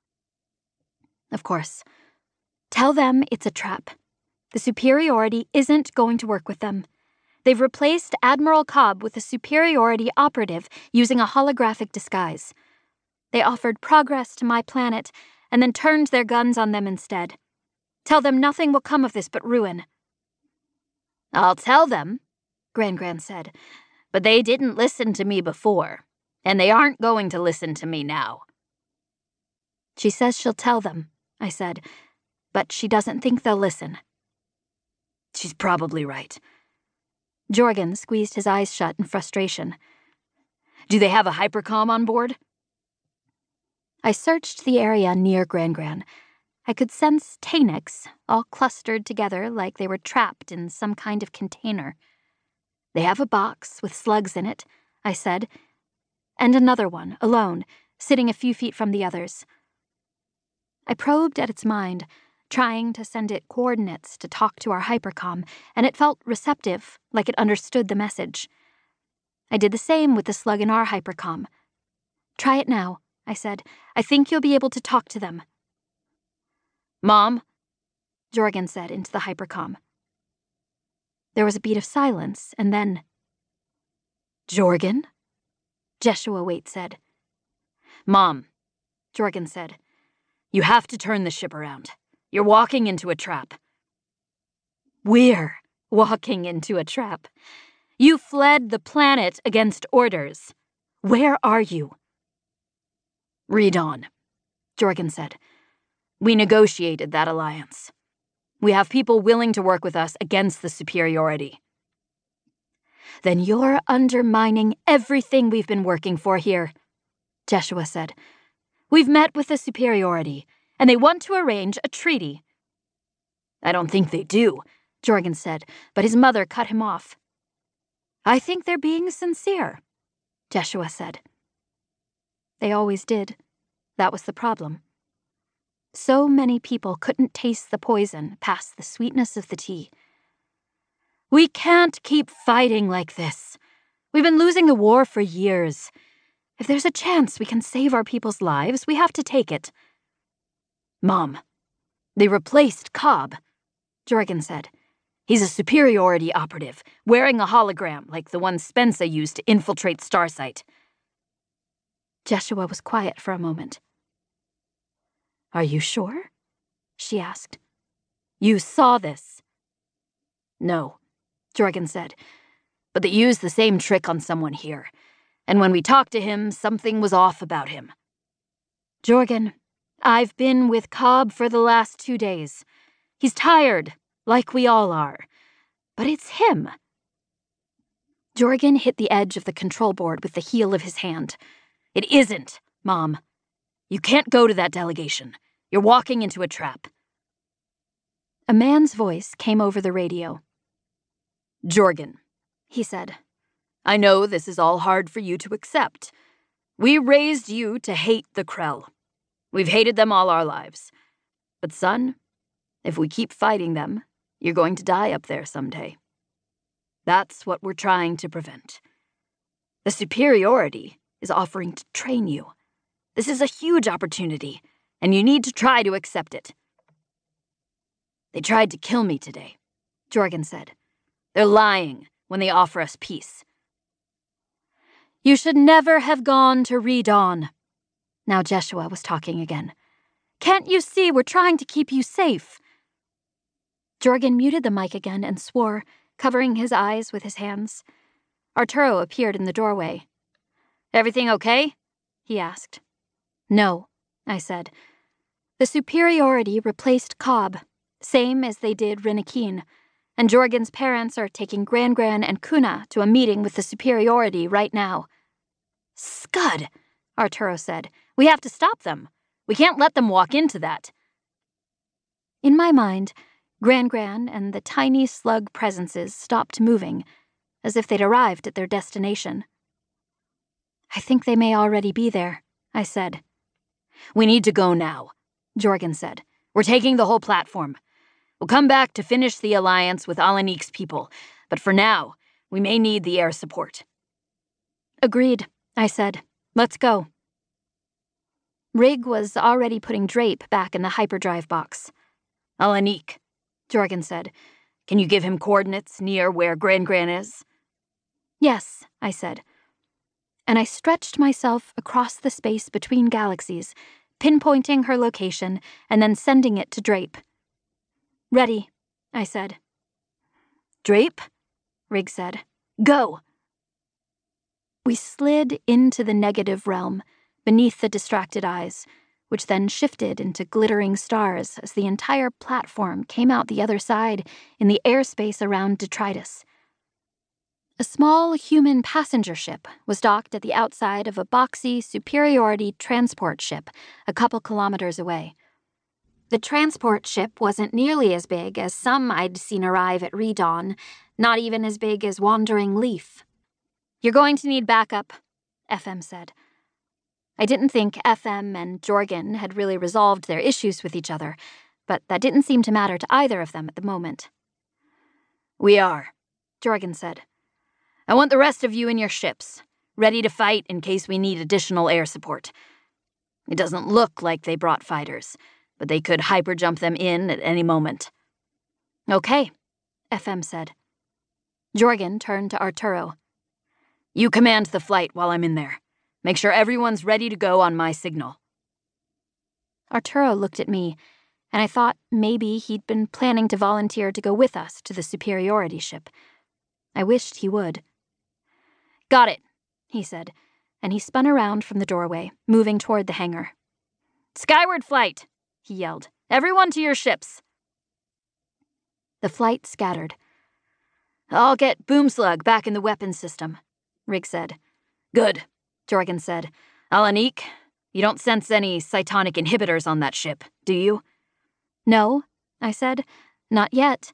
Of course. Tell them it's a trap. The Superiority isn't going to work with them. They've replaced Admiral Cobb with a superiority operative using a holographic disguise. They offered progress to my planet and then turned their guns on them instead. Tell them nothing will come of this but ruin. I'll tell them, Gran Gran said, but they didn't listen to me before, and they aren't going to listen to me now. She says she'll tell them, I said, but she doesn't think they'll listen. She's probably right. Jorgen squeezed his eyes shut in frustration. Do they have a hypercom on board? I searched the area near Gran Gran. I could sense Taeniks, all clustered together like they were trapped in some kind of container. They have a box with slugs in it, I said, and another one, alone, sitting a few feet from the others. I probed at its mind, trying to send it coordinates to talk to our hypercom, and it felt receptive, like it understood the message. I did the same with the slug in our hypercom. Try it now, I said. I think you'll be able to talk to them. Mom, Jorgen said into the hypercom. There was a beat of silence, and then... Jorgen? Jeshua Waite said. Mom, Jorgen said. You have to turn the ship around. You're walking into a trap. We're walking into a trap. You fled the planet against orders. Where are you? Read on, Jorgen said. We negotiated that alliance. We have people willing to work with us against the superiority. Then you're undermining everything we've been working for here, Jeshua said. We've met with the superiority, and they want to arrange a treaty. I don't think they do, Jorgen said, but his mother cut him off. I think they're being sincere, Jeshua said. They always did. That was the problem. So many people couldn't taste the poison past the sweetness of the tea. We can't keep fighting like this. We've been losing the war for years. If there's a chance we can save our people's lives, we have to take it. Mom, they replaced Cobb, Jorgen said. He's a superiority operative, wearing a hologram like the one Spensa used to infiltrate Starsight. Jeshua was quiet for a moment. Are you sure? She asked. You saw this? No, Jorgen said, but they used the same trick on someone here, and when we talked to him, something was off about him. Jorgen, I've been with Cobb for the last two days. He's tired, like we all are, but it's him. Jorgen hit the edge of the control board with the heel of his hand. It isn't, Mom. You can't go to that delegation. You're walking into a trap. A man's voice came over the radio. Jorgen, he said. I know this is all hard for you to accept. We raised you to hate the Krell. We've hated them all our lives. But son, if we keep fighting them, you're going to die up there someday. That's what we're trying to prevent. The superiority is offering to train you. This is a huge opportunity, and you need to try to accept it. They tried to kill me today, Jorgen said. They're lying when they offer us peace. You should never have gone to Redawn. Now Jeshua was talking again. Can't you see we're trying to keep you safe? Jorgen muted the mic again and swore, covering his eyes with his hands. Arturo appeared in the doorway. Everything okay? He asked. No, I said. The superiority replaced Cobb, same as they did Rinakeen, and Jorgen's parents are taking Gran Gran and Kuna to a meeting with the superiority right now. Scud, Arturo said. We have to stop them. We can't let them walk into that. In my mind, Gran Gran and the tiny slug presences stopped moving, as if they'd arrived at their destination. I think they may already be there, I said. We need to go now, Jorgen said. We're taking the whole platform. We'll come back to finish the alliance with Alanik's people, but for now, we may need the air support. Agreed, I said. Let's go. Rig was already putting Drape back in the hyperdrive box. Alanik, Jorgen said. Can you give him coordinates near where Gran Gran is? Yes, I said. And I stretched myself across the space between galaxies, pinpointing her location and then sending it to Drape. Ready, I said. Drape? Rig said. Go! We slid into the negative realm, beneath the distracted eyes, which then shifted into glittering stars as the entire platform came out the other side in the airspace around detritus. A small human passenger ship was docked at the outside of a boxy superiority transport ship a couple kilometers away. The transport ship wasn't nearly as big as some I'd seen arrive at Redawn, not even as big as Wandering Leaf. You're going to need backup, F M said. I didn't think F M and Jorgen had really resolved their issues with each other, but that didn't seem to matter to either of them at the moment. We are, Jorgen said. I want the rest of you in your ships, ready to fight in case we need additional air support. It doesn't look like they brought fighters, but they could hyperjump them in at any moment. Okay, F M said. Jorgen turned to Arturo. You command the flight while I'm in there. Make sure everyone's ready to go on my signal. Arturo looked at me, and I thought maybe he'd been planning to volunteer to go with us to the superiority ship. I wished he would. Got it, he said, and he spun around from the doorway, moving toward the hangar. Skyward flight, he yelled. Everyone to your ships. The flight scattered. I'll get Boomslug back in the weapons system, Rig said. Good, Jorgen said. Alanik, you don't sense any cytonic inhibitors on that ship, do you? No, I said. Not yet.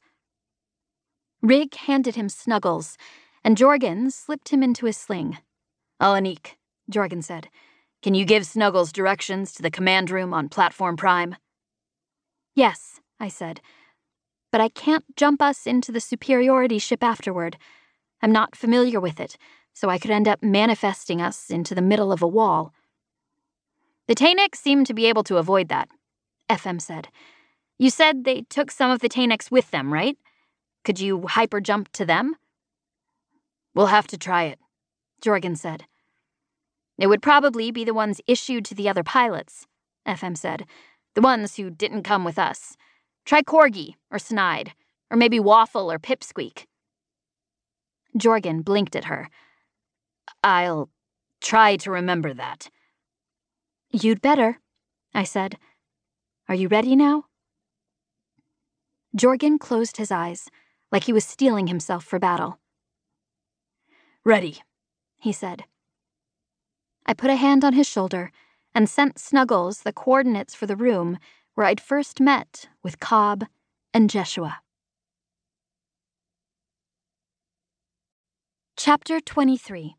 Rig handed him Snuggles, and Jorgen slipped him into his sling. Alanik, Jorgen said, can you give Snuggles directions to the command room on Platform Prime? Yes, I said. But I can't jump us into the superiority ship afterward. I'm not familiar with it, so I could end up manifesting us into the middle of a wall. The Tainiks seem to be able to avoid that, F M said. You said they took some of the Tainiks with them, right? Could you hyperjump to them? We'll have to try it, Jorgen said. It would probably be the ones issued to the other pilots, F M said. The ones who didn't come with us. Try Corgi or Snide, or maybe Waffle or Pipsqueak. Jorgen blinked at her. I'll try to remember that. You'd better, I said. Are you ready now? Jorgen closed his eyes, like he was steeling himself for battle. Ready, he said. I put a hand on his shoulder and sent Snuggles the coordinates for the room where I'd first met with Cobb and Jeshua. Chapter twenty-three.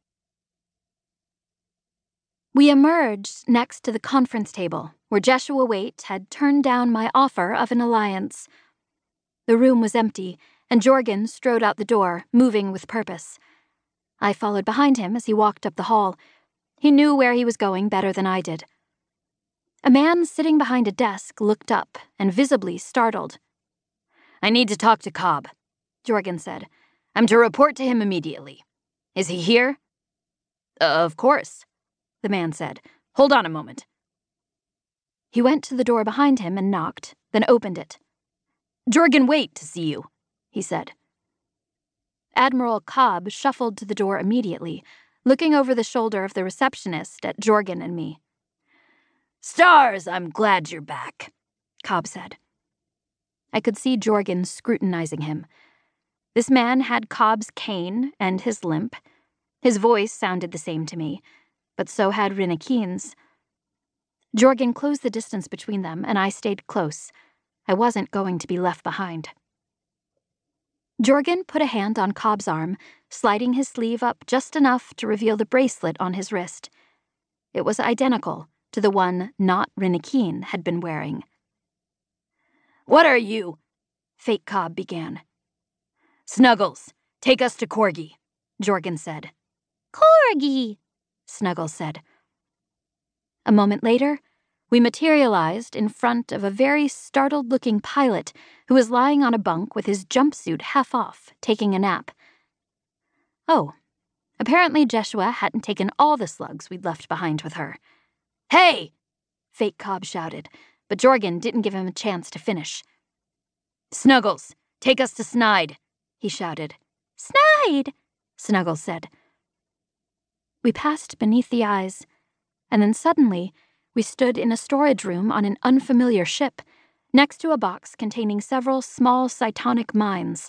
We emerged next to the conference table, where Jeshua Waite had turned down my offer of an alliance. The room was empty, and Jorgen strode out the door, moving with purpose. I followed behind him as he walked up the hall. He knew where he was going better than I did. A man sitting behind a desk looked up and visibly startled. I need to talk to Cobb, Jorgen said. I'm to report to him immediately. Is he here? Uh, of course, the man said. Hold on a moment. He went to the door behind him and knocked, then opened it. Jorgen Waite to see you, he said. Admiral Cobb shuffled to the door immediately, looking over the shoulder of the receptionist at Jorgen and me. Stars, I'm glad you're back, Cobb said. I could see Jorgen scrutinizing him. This man had Cobb's cane and his limp. His voice sounded the same to me, but so had Rinakin's. Jorgen closed the distance between them, and I stayed close. I wasn't going to be left behind. Jorgen put a hand on Cobb's arm, sliding his sleeve up just enough to reveal the bracelet on his wrist. It was identical to the one not Rinakin had been wearing. What are you? Fake Cobb began. Snuggles, take us to Corgi, Jorgen said. Corgi, Snuggles said. A moment later, We materialized in front of a very startled-looking pilot who was lying on a bunk with his jumpsuit half off, taking a nap. Oh, apparently Jeshua hadn't taken all the slugs we'd left behind with her. "Hey!" Fake Cobb shouted, but Jorgen didn't give him a chance to finish. "Snuggles, take us to Snide," he shouted. "Snide!" Snuggles said. We passed beneath the eyes, and then suddenly we stood in a storage room on an unfamiliar ship, next to a box containing several small cytonic mines.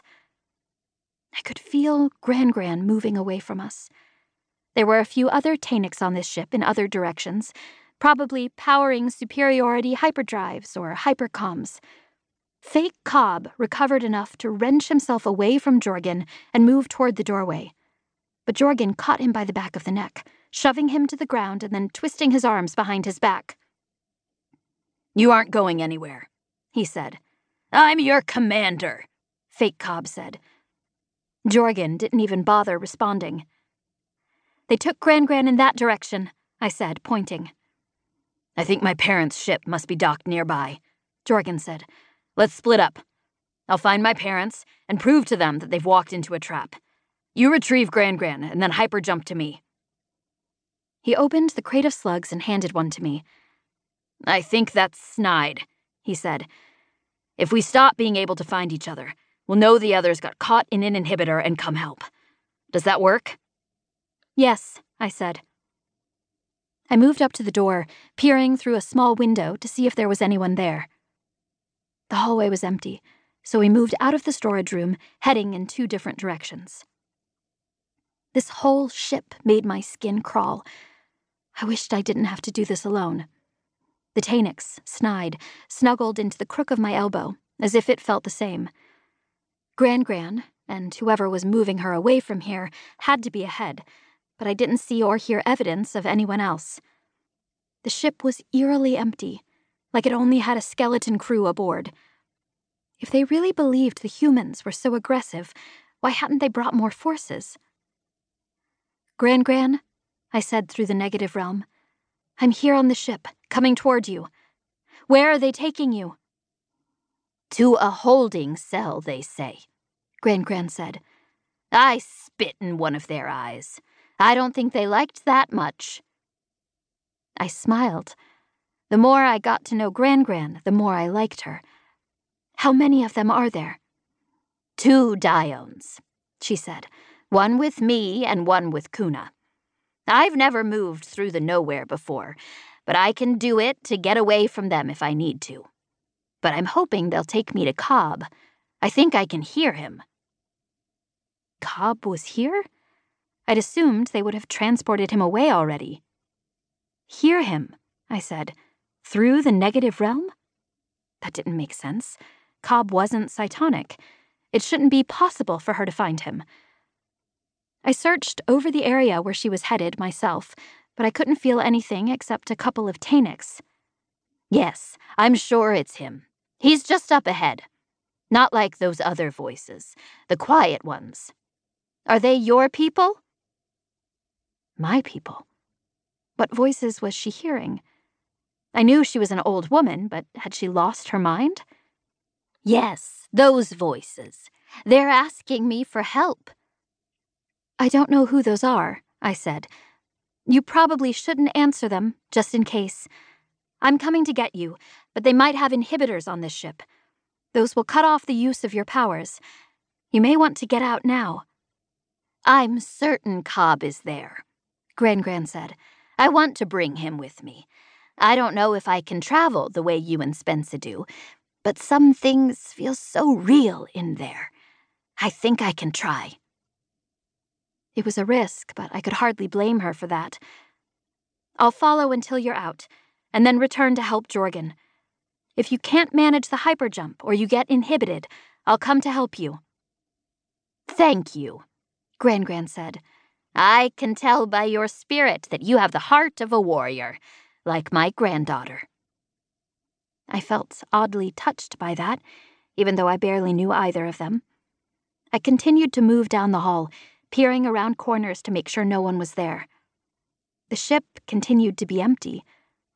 I could feel Gran Gran moving away from us. There were a few other Tanix on this ship in other directions, probably powering superiority hyperdrives or hypercoms. Fake Cobb recovered enough to wrench himself away from Jorgen and move toward the doorway. But Jorgen caught him by the back of the neck, shoving him to the ground and then twisting his arms behind his back. "You aren't going anywhere," he said. "I'm your commander," Fake Cobb said. Jorgen didn't even bother responding. "They took Gran Gran in that direction," I said, pointing. "I think my parents' ship must be docked nearby," Jorgen said. "Let's split up. I'll find my parents and prove to them that they've walked into a trap. You retrieve Gran Gran and then hyperjump to me." He opened the crate of slugs and handed one to me. "I think that's Snide," he said. "If we stop being able to find each other, we'll know the others got caught in an inhibitor and come help. Does that work?" "Yes," I said. I moved up to the door, peering through a small window to see if there was anyone there. The hallway was empty, so we moved out of the storage room, heading in two different directions. This whole ship made my skin crawl. I wished I didn't have to do this alone. The Tanix, Snide, snuggled into the crook of my elbow, as if it felt the same. Gran Gran, and whoever was moving her away from here, had to be ahead, but I didn't see or hear evidence of anyone else. The ship was eerily empty, like it only had a skeleton crew aboard. If they really believed the humans were so aggressive, why hadn't they brought more forces? "Gran Gran," I said through the negative realm, "I'm here on the ship, coming toward you. Where are they taking you?" "To a holding cell, they say," Gran Gran said. "I spit in one of their eyes. I don't think they liked that much." I smiled. The more I got to know Gran Gran, the more I liked her. "How many of them are there?" "Two Diones," she said. "One with me and one with Kuna. I've never moved through the nowhere before, but I can do it to get away from them if I need to. But I'm hoping they'll take me to Cobb. I think I can hear him." Cobb was here? I'd assumed they would have transported him away already. "Hear him," I said. "Through the negative realm?" That didn't make sense. Cobb wasn't cytonic. It shouldn't be possible for her to find him. I searched over the area where she was headed myself, but I couldn't feel anything except a couple of Tanix. "Yes, I'm sure it's him. He's just up ahead. Not like those other voices, the quiet ones. Are they your people?" My people? What voices was she hearing? I knew she was an old woman, but had she lost her mind? "Yes, those voices. They're asking me for help." "I don't know who those are," I said. "You probably shouldn't answer them, just in case. I'm coming to get you, but they might have inhibitors on this ship. Those will cut off the use of your powers. You may want to get out now." "I'm certain Cobb is there," Gran Gran said. "I want to bring him with me. I don't know if I can travel the way you and Spensa do, but some things feel so real in there. I think I can try." It was a risk, but I could hardly blame her for that. "I'll follow until you're out, and then return to help Jorgen. If you can't manage the hyperjump or you get inhibited, I'll come to help you." "Thank you," Gran Gran said. "I can tell by your spirit that you have the heart of a warrior, like my granddaughter." I felt oddly touched by that, even though I barely knew either of them. I continued to move down the hall, peering around corners to make sure no one was there. The ship continued to be empty,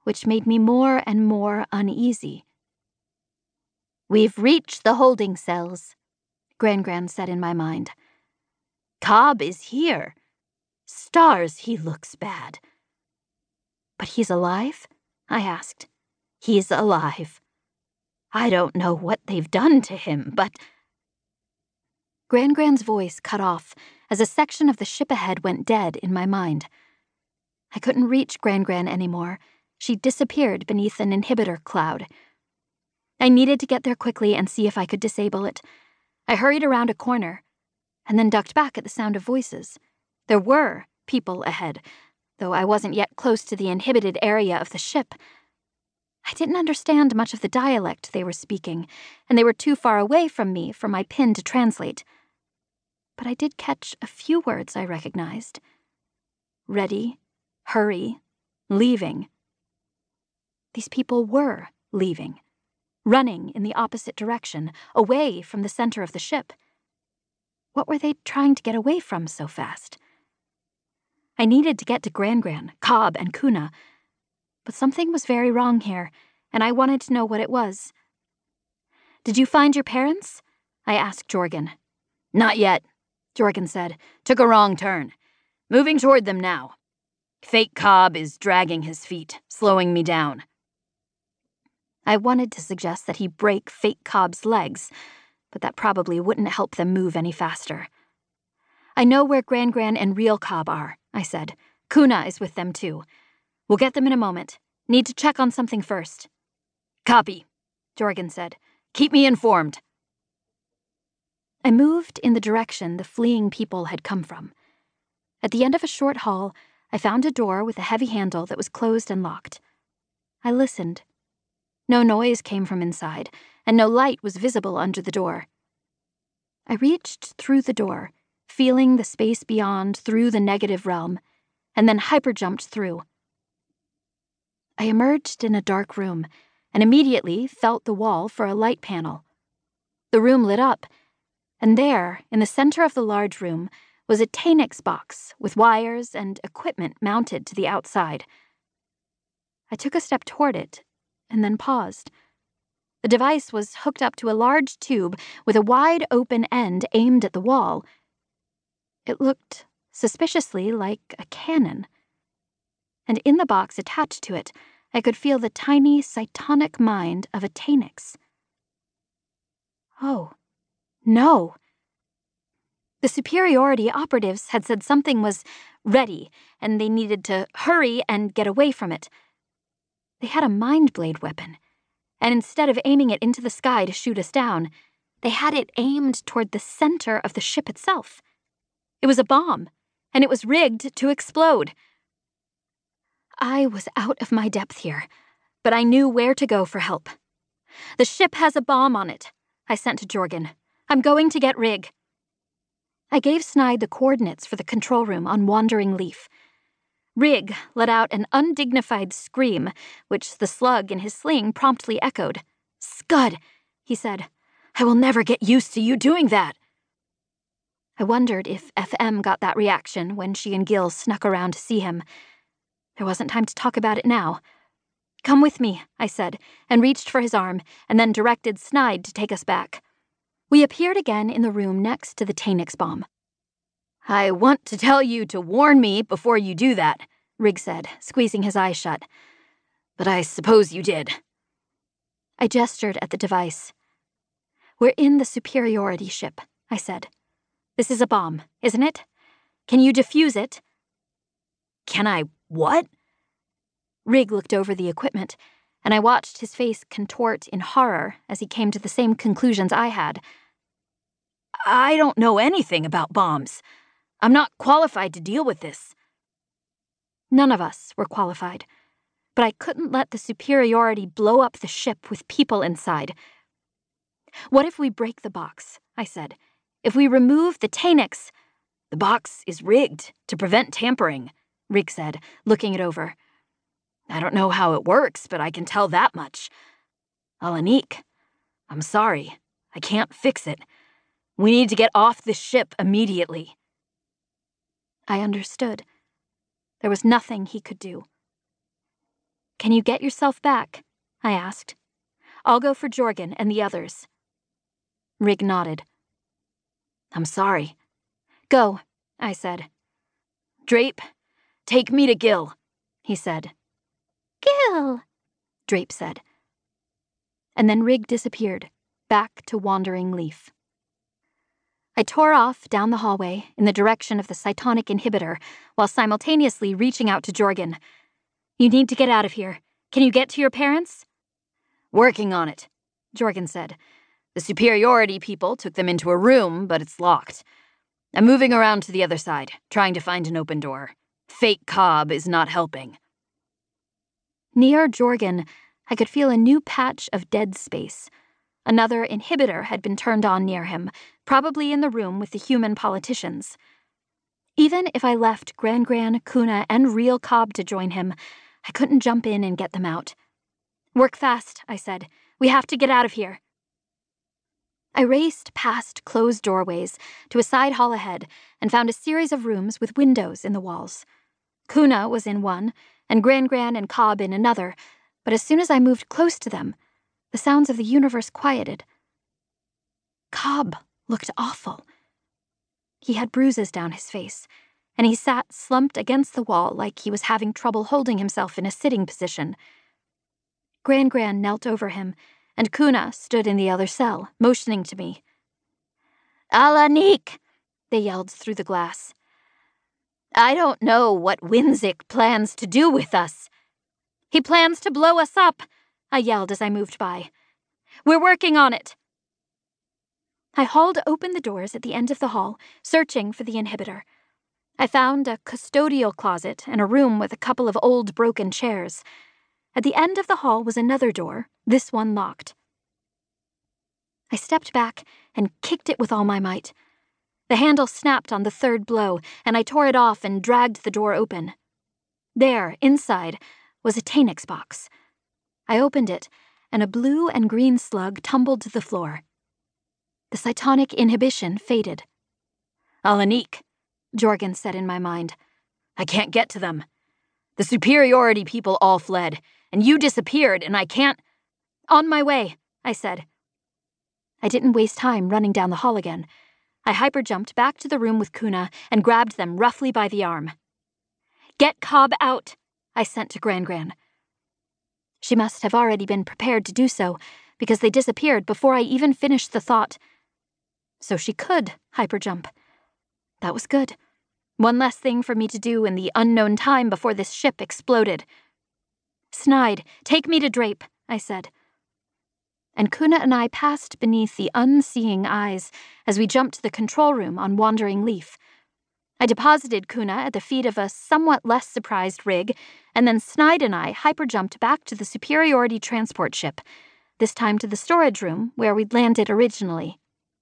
which made me more and more uneasy. "We've reached the holding cells," Gran-Gran said in my mind. "Cobb is here. Stars, he looks bad." "But he's alive?" I asked. "He's alive. I don't know what they've done to him, but—" Gran-Gran's voice cut off as a section of the ship ahead went dead in my mind. I couldn't reach Gran-Gran anymore. She disappeared beneath an inhibitor cloud. I needed to get there quickly and see if I could disable it. I hurried around a corner, and then ducked back at the sound of voices. There were people ahead, though I wasn't yet close to the inhibited area of the ship. I didn't understand much of the dialect they were speaking, and they were too far away from me for my pin to translate. But I did catch a few words I recognized. Ready, hurry, leaving. These people were leaving, running in the opposite direction, away from the center of the ship. What were they trying to get away from so fast? I needed to get to Gran-Gran, Cobb, and Kuna, but something was very wrong here, and I wanted to know what it was. "Did you find your parents?" I asked Jorgen. "Not yet," Jorgen said. "Took a wrong turn. Moving toward them now. Fake Cobb is dragging his feet, slowing me down." I wanted to suggest that he break Fake Cobb's legs, but that probably wouldn't help them move any faster. "I know where Gran-Gran and real Cobb are," I said. "Kuna is with them too. We'll get them in a moment. Need to check on something first." "Copy," Jorgen said. "Keep me informed." I moved in the direction the fleeing people had come from. At the end of a short hall, I found a door with a heavy handle that was closed and locked. I listened. No noise came from inside, and no light was visible under the door. I reached through the door, feeling the space beyond through the negative realm, and then hyper-jumped through. I emerged in a dark room, and immediately felt the wall for a light panel. The room lit up, and there, in the center of the large room, was a Tanix box with wires and equipment mounted to the outside. I took a step toward it, and then paused. The device was hooked up to a large tube with a wide open end aimed at the wall. It looked suspiciously like a cannon. And in the box attached to it, I could feel the tiny cytonic mind of a Tanix. Oh, no. The superiority operatives had said something was ready, and they needed to hurry and get away from it. They had a mind blade weapon, and instead of aiming it into the sky to shoot us down, they had it aimed toward the center of the ship itself. It was a bomb, and it was rigged to explode. I was out of my depth here, but I knew where to go for help. "The ship has a bomb on it," I sent to Jorgen. "I'm going to get Rig." I gave Snide the coordinates for the control room on Wandering Leaf. Rig let out an undignified scream, which the slug in his sling promptly echoed. "Scud," he said. "I will never get used to you doing that." I wondered if F M got that reaction when she and Gil snuck around to see him. There wasn't time to talk about it now. "Come with me," I said, and reached for his arm, and then directed Snide to take us back. We appeared again in the room next to the Tanix bomb. "I want to tell you to warn me before you do that," Rig said, squeezing his eyes shut. "But I suppose you did." I gestured at the device. "We're in the superiority ship," I said. "This is a bomb, isn't it? Can you defuse it?" "Can I what?" Rig looked over the equipment, and I watched his face contort in horror as he came to the same conclusions I had. "I don't know anything about bombs. I'm not qualified to deal with this." None of us were qualified, but I couldn't let the superiority blow up the ship with people inside. "What if we break the box?" I said. "If we remove the Tanix—" "The box is rigged to prevent tampering," Rig said, looking it over. "I don't know how it works, but I can tell that much. Alanik, I'm sorry. I can't fix it. We need to get off this ship immediately." I understood. There was nothing he could do. Can you get yourself back? I asked. I'll go for Jorgen and the others. Rig nodded. I'm sorry. Go, I said. Drape, take me to Gil, he said. Gil, Drape said. And then Rig disappeared, back to Wandering Leaf. I tore off down the hallway in the direction of the cytonic inhibitor while simultaneously reaching out to Jorgen. You need to get out of here. Can you get to your parents? Working on it, Jorgen said. The superiority people took them into a room, but it's locked. I'm moving around to the other side, trying to find an open door. Fake Cobb is not helping. Near Jorgen, I could feel a new patch of dead space. Another inhibitor had been turned on near him, probably in the room with the human politicians. Even if I left Gran Gran, Kuna, and real Cobb to join him, I couldn't jump in and get them out. Work fast, I said. We have to get out of here. I raced past closed doorways to a side hall ahead and found a series of rooms with windows in the walls. Kuna was in one, and Gran Gran and Cobb in another, but as soon as I moved close to them, the sounds of the universe quieted. Cobb looked awful. He had bruises down his face, and he sat slumped against the wall like he was having trouble holding himself in a sitting position. Gran Gran knelt over him, and Kuna stood in the other cell, motioning to me. Alanik, they yelled through the glass. I don't know what Winzik plans to do with us. He plans to blow us up, I yelled as I moved by. We're working on it. I hauled open the doors at the end of the hall, searching for the inhibitor. I found a custodial closet and a room with a couple of old broken chairs. At the end of the hall was another door, this one locked. I stepped back and kicked it with all my might. The handle snapped on the third blow, and I tore it off and dragged the door open. There, inside, was a Tanix box. I opened it, and a blue and green slug tumbled to the floor. The cytonic inhibition faded. Alanik, Jorgen said in my mind. I can't get to them. The superiority people all fled, and you disappeared, and I can't— On my way, I said. I didn't waste time running down the hall again. I hyper-jumped back to the room with Kuna and grabbed them roughly by the arm. Get Cobb out, I sent to Gran Gran. She must have already been prepared to do so, because they disappeared before I even finished the thought. So she could hyper-jump. That was good. One less thing for me to do in the unknown time before this ship exploded. Snide, take me to Drape, I said. And Kuna and I passed beneath the unseeing eyes as we jumped to the control room on Wandering Leaf. I deposited Kuna at the feet of a somewhat less surprised Rig, and then Snide and I hyper-jumped back to the superiority transport ship, this time to the storage room where we'd landed originally.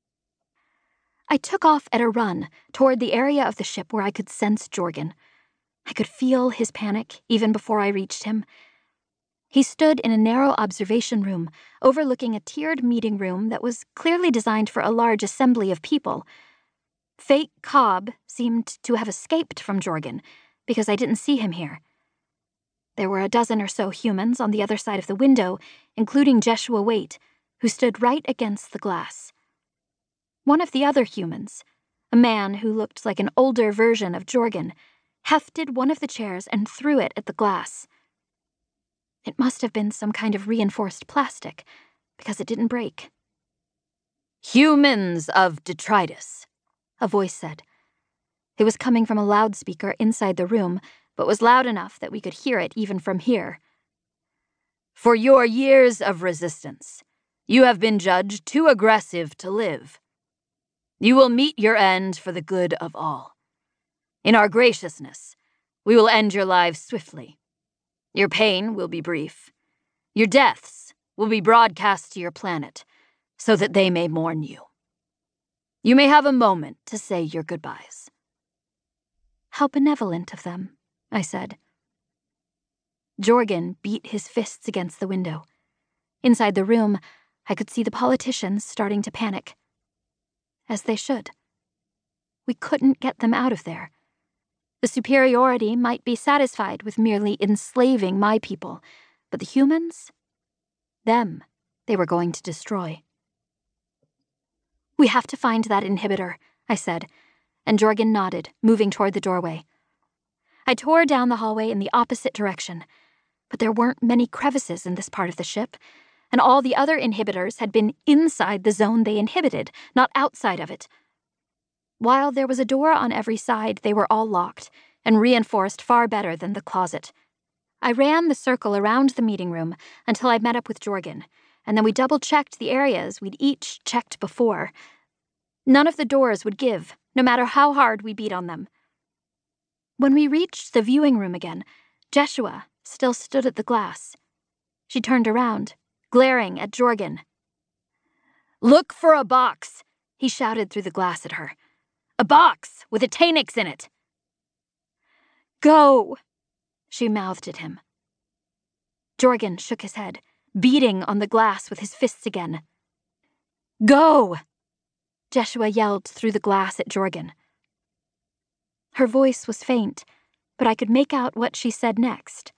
I took off at a run toward the area of the ship where I could sense Jorgen. I could feel his panic even before I reached him. He stood in a narrow observation room, overlooking a tiered meeting room that was clearly designed for a large assembly of people. Fake Cobb seemed to have escaped from Jorgen, because I didn't see him here. There were a dozen or so humans on the other side of the window, including Jeshua Waite, who stood right against the glass. One of the other humans, a man who looked like an older version of Jorgen, hefted one of the chairs and threw it at the glass. It must have been some kind of reinforced plastic, because it didn't break. Humans of detritus, a voice said. It was coming from a loudspeaker inside the room, but was loud enough that we could hear it even from here. For your years of resistance, you have been judged too aggressive to live. You will meet your end for the good of all. In our graciousness, we will end your lives swiftly. Your pain will be brief. Your deaths will be broadcast to your planet, so that they may mourn you. You may have a moment to say your goodbyes. How benevolent of them, I said. Jorgen beat his fists against the window. Inside the room, I could see the politicians starting to panic. As they should. We couldn't get them out of there. The superiority might be satisfied with merely enslaving my people, But the humans? Them, they were going to destroy. We have to find that inhibitor, I said, and Jorgen nodded, moving toward the doorway. I tore down the hallway in the opposite direction, but there weren't many crevices in this part of the ship, and all the other inhibitors had been inside the zone they inhibited, not outside of it. While there was a door on every side, they were all locked, and reinforced far better than the closet. I ran the circle around the meeting room until I met up with Jorgen, and then we double-checked the areas we'd each checked before. None of the doors would give, no matter how hard we beat on them. When we reached the viewing room again, Jeshua still stood at the glass. She turned around, glaring at Jorgen. "Look for a box," he shouted through the glass at her. "A box with a Tanix in it." "Go," she mouthed at him. Jorgen shook his head, beating on the glass with his fists again. "Go!" Jeshua yelled through the glass at Jorgen. Her voice was faint, but I could make out what she said next.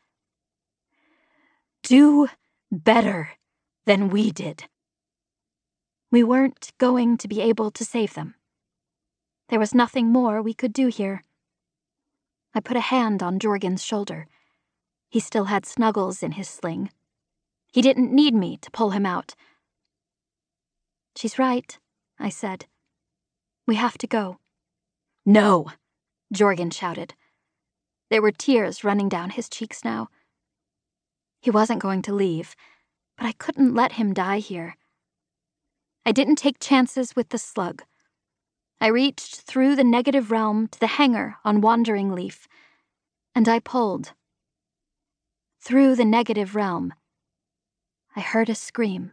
"Do better than we did." We weren't going to be able to save them. There was nothing more we could do here. I put a hand on Jorgen's shoulder. He still had Snuggles in his sling. He didn't need me to pull him out. "She's right," I said. "We have to go." "No," Jorgen shouted. There were tears running down his cheeks now. He wasn't going to leave, but I couldn't let him die here. I didn't take chances with the slug. I reached through the negative realm to the hangar on Wandering Leaf, and I pulled. Through the negative realm, I heard a scream.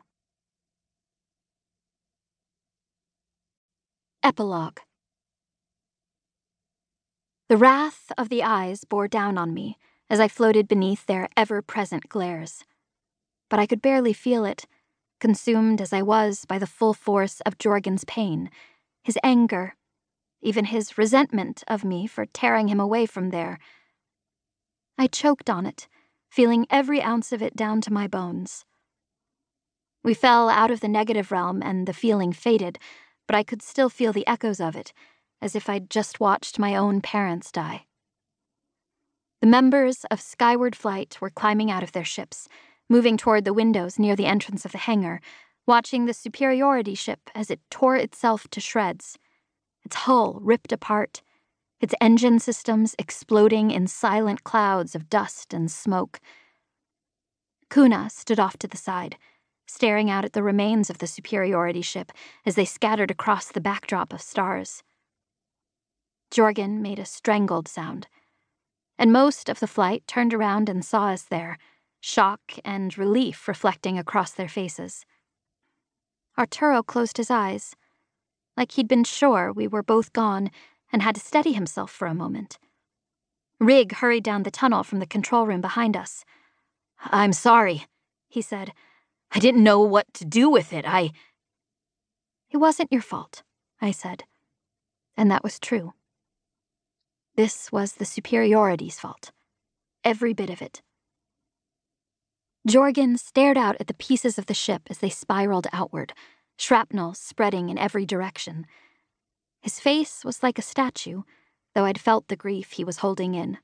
Epilogue. The wrath of the eyes bore down on me as I floated beneath their ever-present glares. But I could barely feel it, consumed as I was by the full force of Jorgen's pain, his anger, even his resentment of me for tearing him away from there. I choked on it, feeling every ounce of it down to my bones. We fell out of the negative realm and the feeling faded, but I could still feel the echoes of it, as if I'd just watched my own parents die. The members of Skyward Flight were climbing out of their ships, moving toward the windows near the entrance of the hangar, watching the Superiority ship as it tore itself to shreds, its hull ripped apart, its engine systems exploding in silent clouds of dust and smoke. Kuna stood off to the side, staring out at the remains of the Superiority ship as they scattered across the backdrop of stars. Jorgen made a strangled sound, and most of the flight turned around and saw us there, shock and relief reflecting across their faces. Arturo closed his eyes, like he'd been sure we were both gone and had to steady himself for a moment. Rig hurried down the tunnel from the control room behind us. "I'm sorry," he said. "I didn't know what to do with it. I..." "It wasn't your fault," I said. And that was true. This was the Superiority's fault. Every bit of it. Jorgen stared out at the pieces of the ship as they spiraled outward, shrapnel spreading in every direction. His face was like a statue, though I'd felt the grief he was holding in.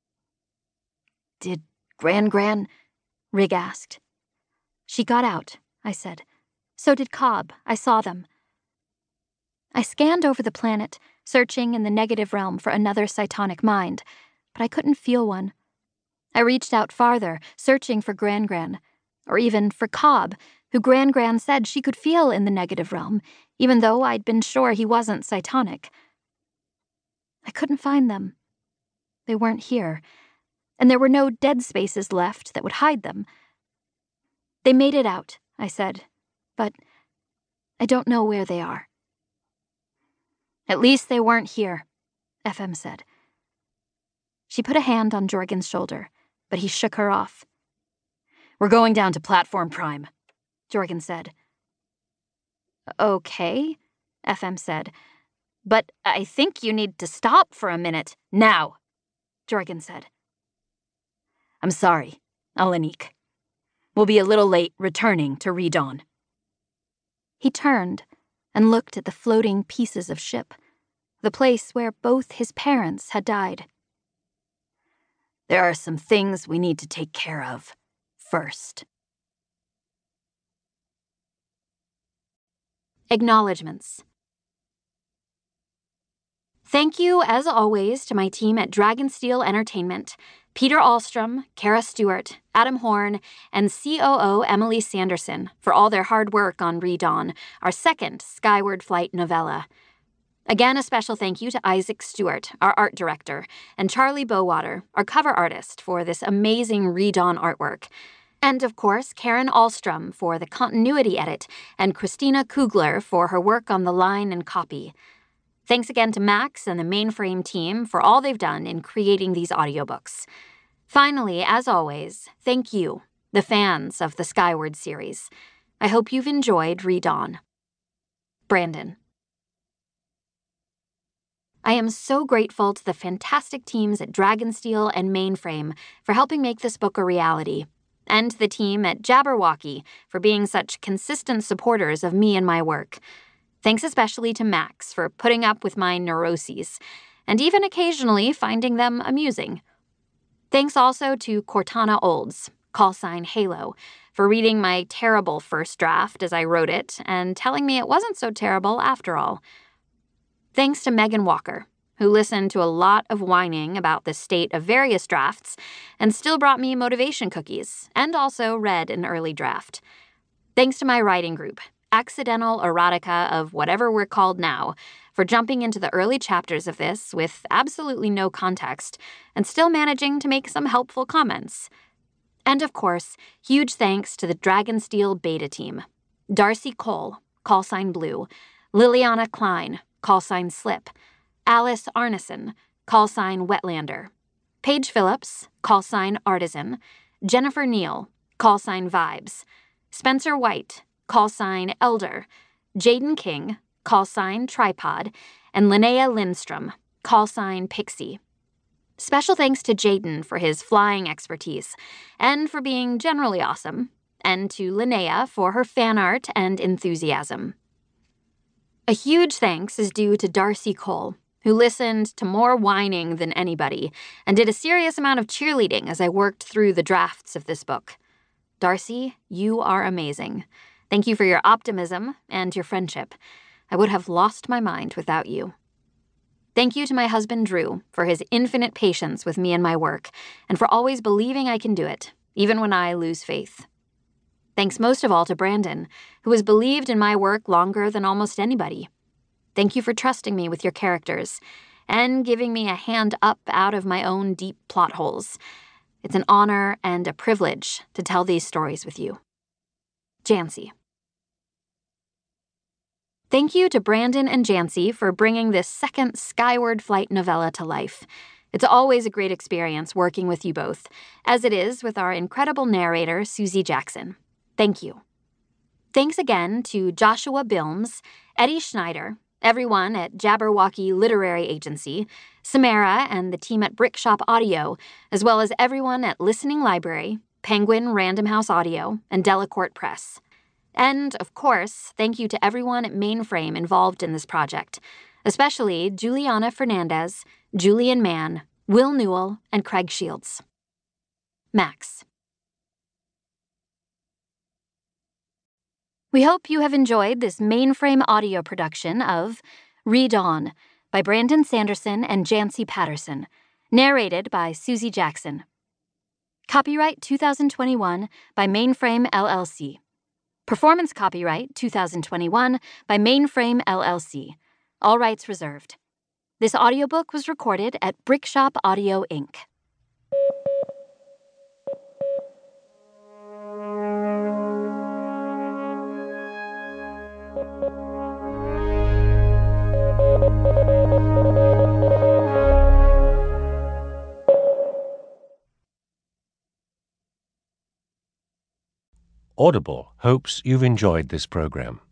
"Did Gran Gran?" Rig asked. "She got out," I said. "So did Cobb. I saw them." I scanned over the planet, searching in the negative realm for another cytonic mind, but I couldn't feel one. I reached out farther, searching for Gran Gran, or even for Cobb, who Gran Gran said she could feel in the negative realm, even though I'd been sure he wasn't cytonic. I couldn't find them. They weren't here, and there were no dead spaces left that would hide them. "They made it out," I said, "but I don't know where they are." "At least they weren't here," F M said. She put a hand on Jorgen's shoulder, but he shook her off. "We're going down to Platform Prime," Jorgen said. "Okay," F M said, "but I think you need to stop for a minute now," Jorgen said. "I'm sorry, Alanik," We'll be a little late returning to Redawn." He turned and looked at the floating pieces of ship, the place where both his parents had died. "There are some things we need to take care of first." Acknowledgements. Thank you, as always, to my team at Dragonsteel Entertainment, Peter Ahlstrom, Kara Stewart, Adam Horn, and C O O Emily Sanderson for all their hard work on Redawn, our second Skyward Flight novella. Again, a special thank you to Isaac Stewart, our art director, and Charlie Bowater, our cover artist, for this amazing Redawn artwork. And, of course, Karen Ahlstrom for the continuity edit, and Christina Kugler for her work on the line and copy. Thanks again to Max and the Mainframe team for all they've done in creating these audiobooks. Finally, as always, thank you, the fans of the Skyward series. I hope you've enjoyed Redawn. Brandon. I am so grateful to the fantastic teams at Dragonsteel and Mainframe for helping make this book a reality, and the team at Jabberwocky for being such consistent supporters of me and my work. Thanks especially to Max for putting up with my neuroses, and even occasionally finding them amusing. Thanks also to Cortana Olds, callsign Halo, for reading my terrible first draft as I wrote it and telling me it wasn't so terrible after all. Thanks to Megan Walker, who listened to a lot of whining about the state of various drafts and still brought me motivation cookies and also read an early draft. Thanks to my writing group, Accidental Erotica of whatever we're called now, for jumping into the early chapters of this with absolutely no context and still managing to make some helpful comments. And of course, huge thanks to the Dragonsteel beta team. Darcy Cole, callsign Blue, Liliana Klein, callsign Slip, Alice Arneson, callsign Wetlander, Paige Phillips, callsign Artisan, Jennifer Neal, callsign Vibes, Spencer White, callsign Elder, Jaden King, callsign Tripod, and Linnea Lindstrom, callsign Pixie. Special thanks to Jaden for his flying expertise and for being generally awesome, and to Linnea for her fan art and enthusiasm. A huge thanks is due to Darcy Cole, who listened to more whining than anybody and did a serious amount of cheerleading as I worked through the drafts of this book. Darcy, you are amazing. Thank you for your optimism and your friendship. I would have lost my mind without you. Thank you to my husband, Drew, for his infinite patience with me and my work, and for always believing I can do it, even when I lose faith. Thanks most of all to Brandon, who has believed in my work longer than almost anybody. Thank you for trusting me with your characters, and giving me a hand up out of my own deep plot holes. It's an honor and a privilege to tell these stories with you. Jancy. Thank you to Brandon and Jancy for bringing this second Skyward Flight novella to life. It's always a great experience working with you both, as it is with our incredible narrator, Susie Jackson. Thank you. Thanks again to Joshua Bilms, Eddie Schneider, everyone at Jabberwocky Literary Agency, Samara and the team at Brickshop Audio, as well as everyone at Listening Library, Penguin Random House Audio, and Delacorte Press. And, of course, thank you to everyone at Mainframe involved in this project, especially Juliana Fernandez, Julian Mann, Will Newell, and Craig Shields. Max. We hope you have enjoyed this Mainframe audio production of Redawn by Brandon Sanderson and Jancy Patterson, narrated by Susie Jackson. Copyright two thousand twenty-one by Mainframe L L C. Performance copyright two thousand twenty-one by Mainframe L L C. All rights reserved. This audiobook was recorded at Brickshop Audio, Incorporated. Audible hopes you've enjoyed this program.